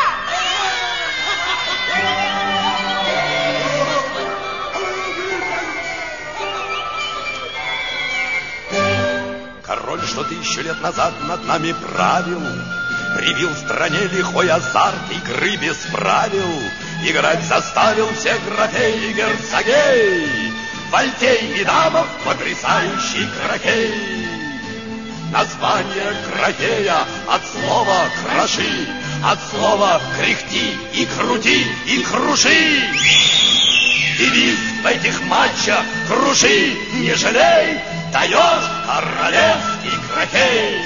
Король что-то еще лет назад над нами правил, привил стране лихой азарт игры без правил. Играть заставил всех графей и герцогей, вальтей и дамов потрясающий крокей. Название крокея от слова «кроши», от слова «кряхти» и «крути» и «круши». Девиз в этих матчах «круши, не жалей», даешь королевский крокей.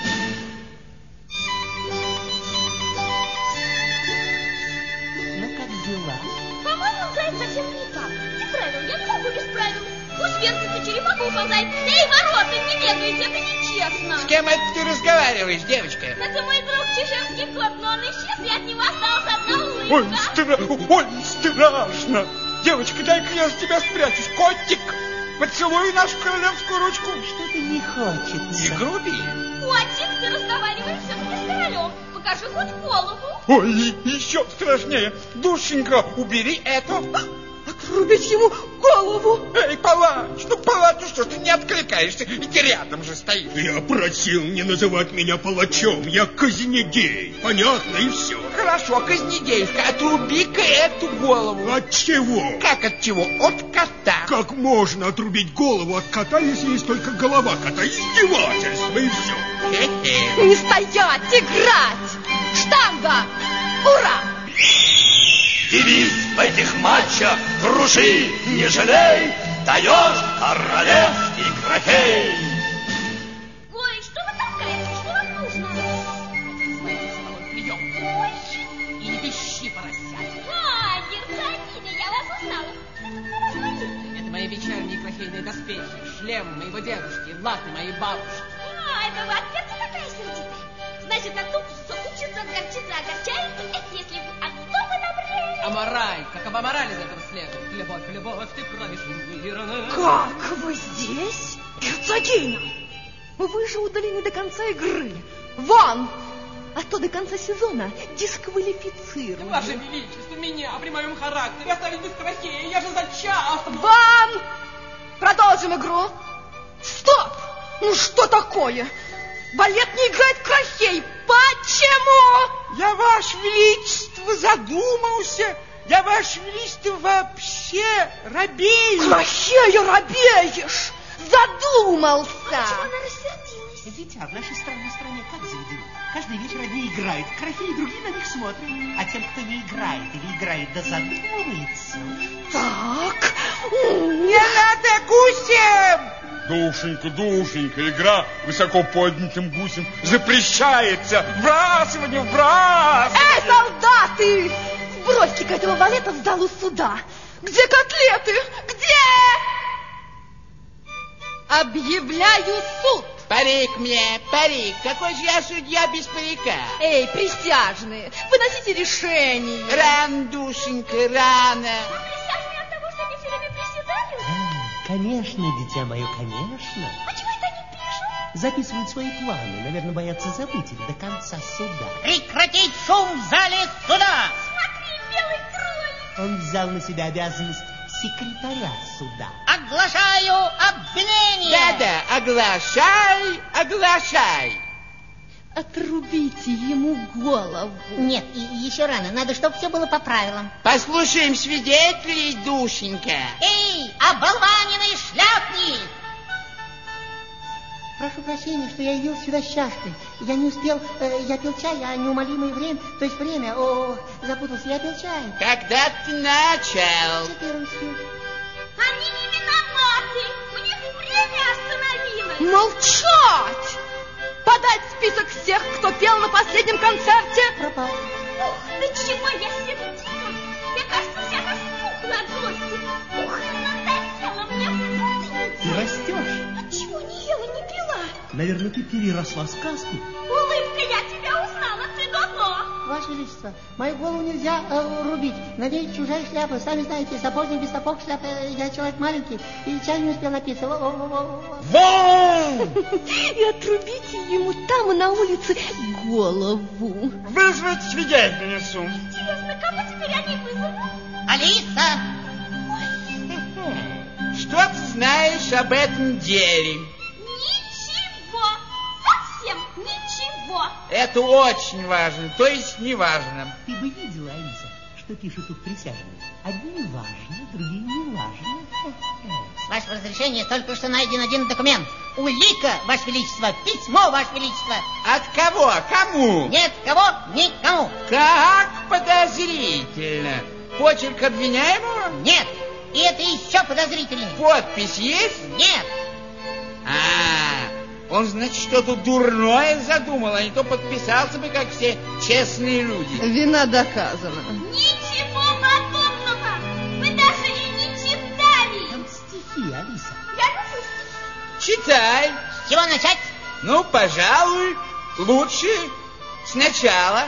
Ну, как дела? По-моему, он играет совсем не так. Ты правил, я глупо без правил. Пусть вертится черепаха уползает. Эй, ворота, не бегайте, это нечестно. С кем это ты разговариваешь, девочка? Это мой друг чеширский кот, но он исчез, и от него осталась одна улыбка. Ой, стра... Ой, страшно. Девочка, дай-ка я с тебя спрячусь. Котик, поцелуй нашу королевскую ручку. Что-то не хочется. Не груби. Котик, ты разговариваешь все-таки с королем. Покажи хоть голову. Ой, еще страшнее. Душенька, убери это. Отрубить ему голову. Эй, палач, ну палач, ну что ж ты не откликаешься? Ведь рядом же стоишь. Я просил не называть меня палачом. Я казнедей. Понятно, и все. Хорошо, казнедейка, отруби-ка эту голову. От чего? Как от чего? От кота. Как можно отрубить голову от кота, если есть только голова кота? Издевательство и все. Хе-хе. Не стоять, играть. Штанга! Ура! Девиз в этих матчах «круши, не жалей», даешь королевский крокей. Ой, что вы толкаете? Что вам нужно? Знаете, силовой прием. Ой. И не пищи, поросят. А, герцогиня, я вас узнала. Что это у вас будет? Это мои вечерние крахейные доспехи, шлем моего дедушки, латы моей бабушки. А, это вы от сердца такая сердитая? Значит, от уксуса учится, от горчицы огорчается. Это если вы от дома добрее. А мораль, как об морали из этого следует. Любовь, любовь, ты правишь мирно. Как вы здесь? Герцогиня! Вы же удалены до конца игры. Вон! а то до конца сезона дисквалифицируют. Ваше Величество, меня при моем характере оставить без Крахея, я же за час... Ван! Продолжим игру. Стоп! Ну что такое? Балет не играет Крахей. Почему? Я, Ваше Величество, задумался. Я, Ваше Величество, вообще робею. Крахея робеешь? Задумался. Почему она рассердилась? Дитя, в нашей странной стране как заведено? Каждый вечер одни играют в Крахей, другие на них смотрят. А тем, кто не играет или играет, да задумывается. Так. Не надо гусем! Душенька, душенька, игра высоко поднятым гусем запрещается. Вбрасывание, вбрасывание. Эй, солдаты! Сбросьте-ка этого валета в залу суда. Где котлеты? Где? Объявляю суд. Парик мне, парик. Какой же я судья без парика? Эй, присяжные, выносите решение. Рано, душенька, рано. Вы присяжные от того, что они все время приседают? А, конечно, дитя мое, конечно. А чего это они пишут? Записывают свои планы. Наверное, боятся забыть их до конца суда. Прекратить шум в зале суда! Смотри, белый кролик! Он взял на себя обязанность секретаря суда. Оглашаю обвинение! Да-да, оглашай, оглашай. Отрубите ему голову. Нет, и еще рано. Надо, чтобы все было по правилам. Послушаем свидетелей, душенька. Эй, оболваненный шляпник! Прошу прощения, что я явился сюда с чашкой. Я не успел, э, я пил чай, а неумолимое время, то есть время, о, запутался, я пил чай. Когда ты начал? четырнадцать. Они не виноваты! У них время остановилось! Молчать! Подать список всех, кто пел на последнем концерте. Пропал. Ух, да чего я сердита! Я, кажется, вся распухла от злости. Ух, надоело мне путаница. Ты растешь. Отчего не ела, не пила? Наверное, ты переросла сказку. Улыбка, я тебя узнала, ты до-до. Ваше Величество, мою голову нельзя э, рубить. Надеюсь, чужая шляпа. Сами знаете, сапожник без сапог шляпа. Я человек маленький и чай не успел напиться. Вон! И отрубите ему там и на улице голову. Вызвать свидетельницу. Интересно, кого теперь они вызовут? Алиса! Что ты знаешь об этом деле? Ничего. Совсем ничего. Это очень важно, то есть не важно. Ты бы видела, Алиса, что пишут тут присяжные. Одни важны, другие не важны. С вашего разрешения только что найден один документ. Улика, Ваше Величество, письмо, Ваше Величество. От кого? Кому? Нет, кого? Никому. Как подозрительно. Почерк обвиняемого? Нет. И это еще подозрительнее. Подпись есть? Нет. А, он, значит, что-то дурное задумал, а не то подписался бы, как все честные люди. Вина доказана. Ничего подобного. Вы даже и не читали. Там стихи, Алиса. Я люблю стихи. Читай. С чего начать? Ну, пожалуй, лучше сначала.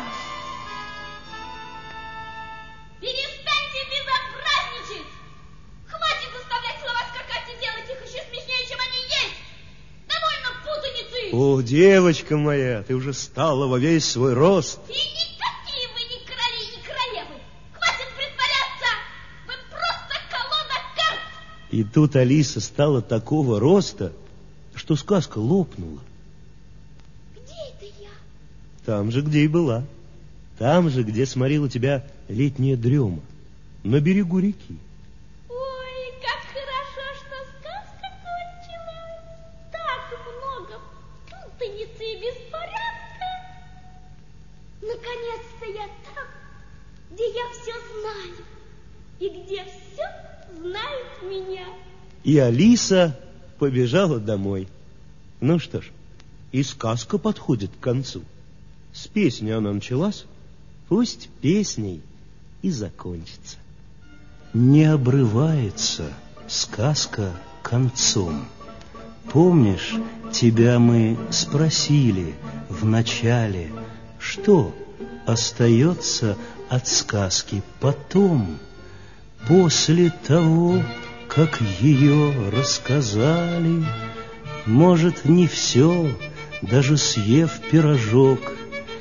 Перестаньте безобразничать! Хватит заставлять слова скакать и делать их еще смешнее, чем они есть! Довольно путаницы! О, девочка моя, ты уже стала во весь свой рост. И никакие вы не короли и королевы! Хватит притворяться! Вы просто колода карт! И тут Алиса стала такого роста, что сказка лопнула. Где это я? Там же, где и была. Там же, где сморила тебя летняя дрема, на берегу реки. Ой, как хорошо, что сказка кончилась. Так много путаницы и беспорядка. Наконец-то я там, где я все знаю, и где все знает меня. И Алиса побежала домой. Ну что ж, и сказка подходит к концу. С песни она началась, пусть песней и закончится. Не обрывается сказка концом. Помнишь, тебя мы спросили вначале, что остается от сказки потом, после того, как ее рассказали. Может, не все, даже съев пирожок,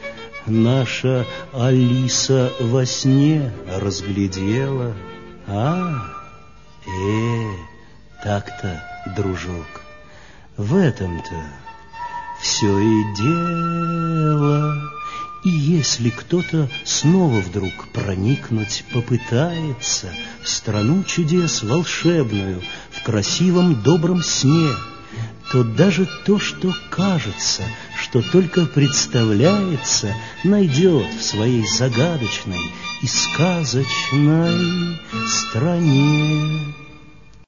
наша Алиса во сне разглядела. А, э, так-то, дружок, в этом-то все и дело. И если кто-то снова вдруг проникнуть попытается в страну чудес волшебную, в красивом добром сне, то даже то, что кажется, что только представляется, найдет в своей загадочной и сказочной стране.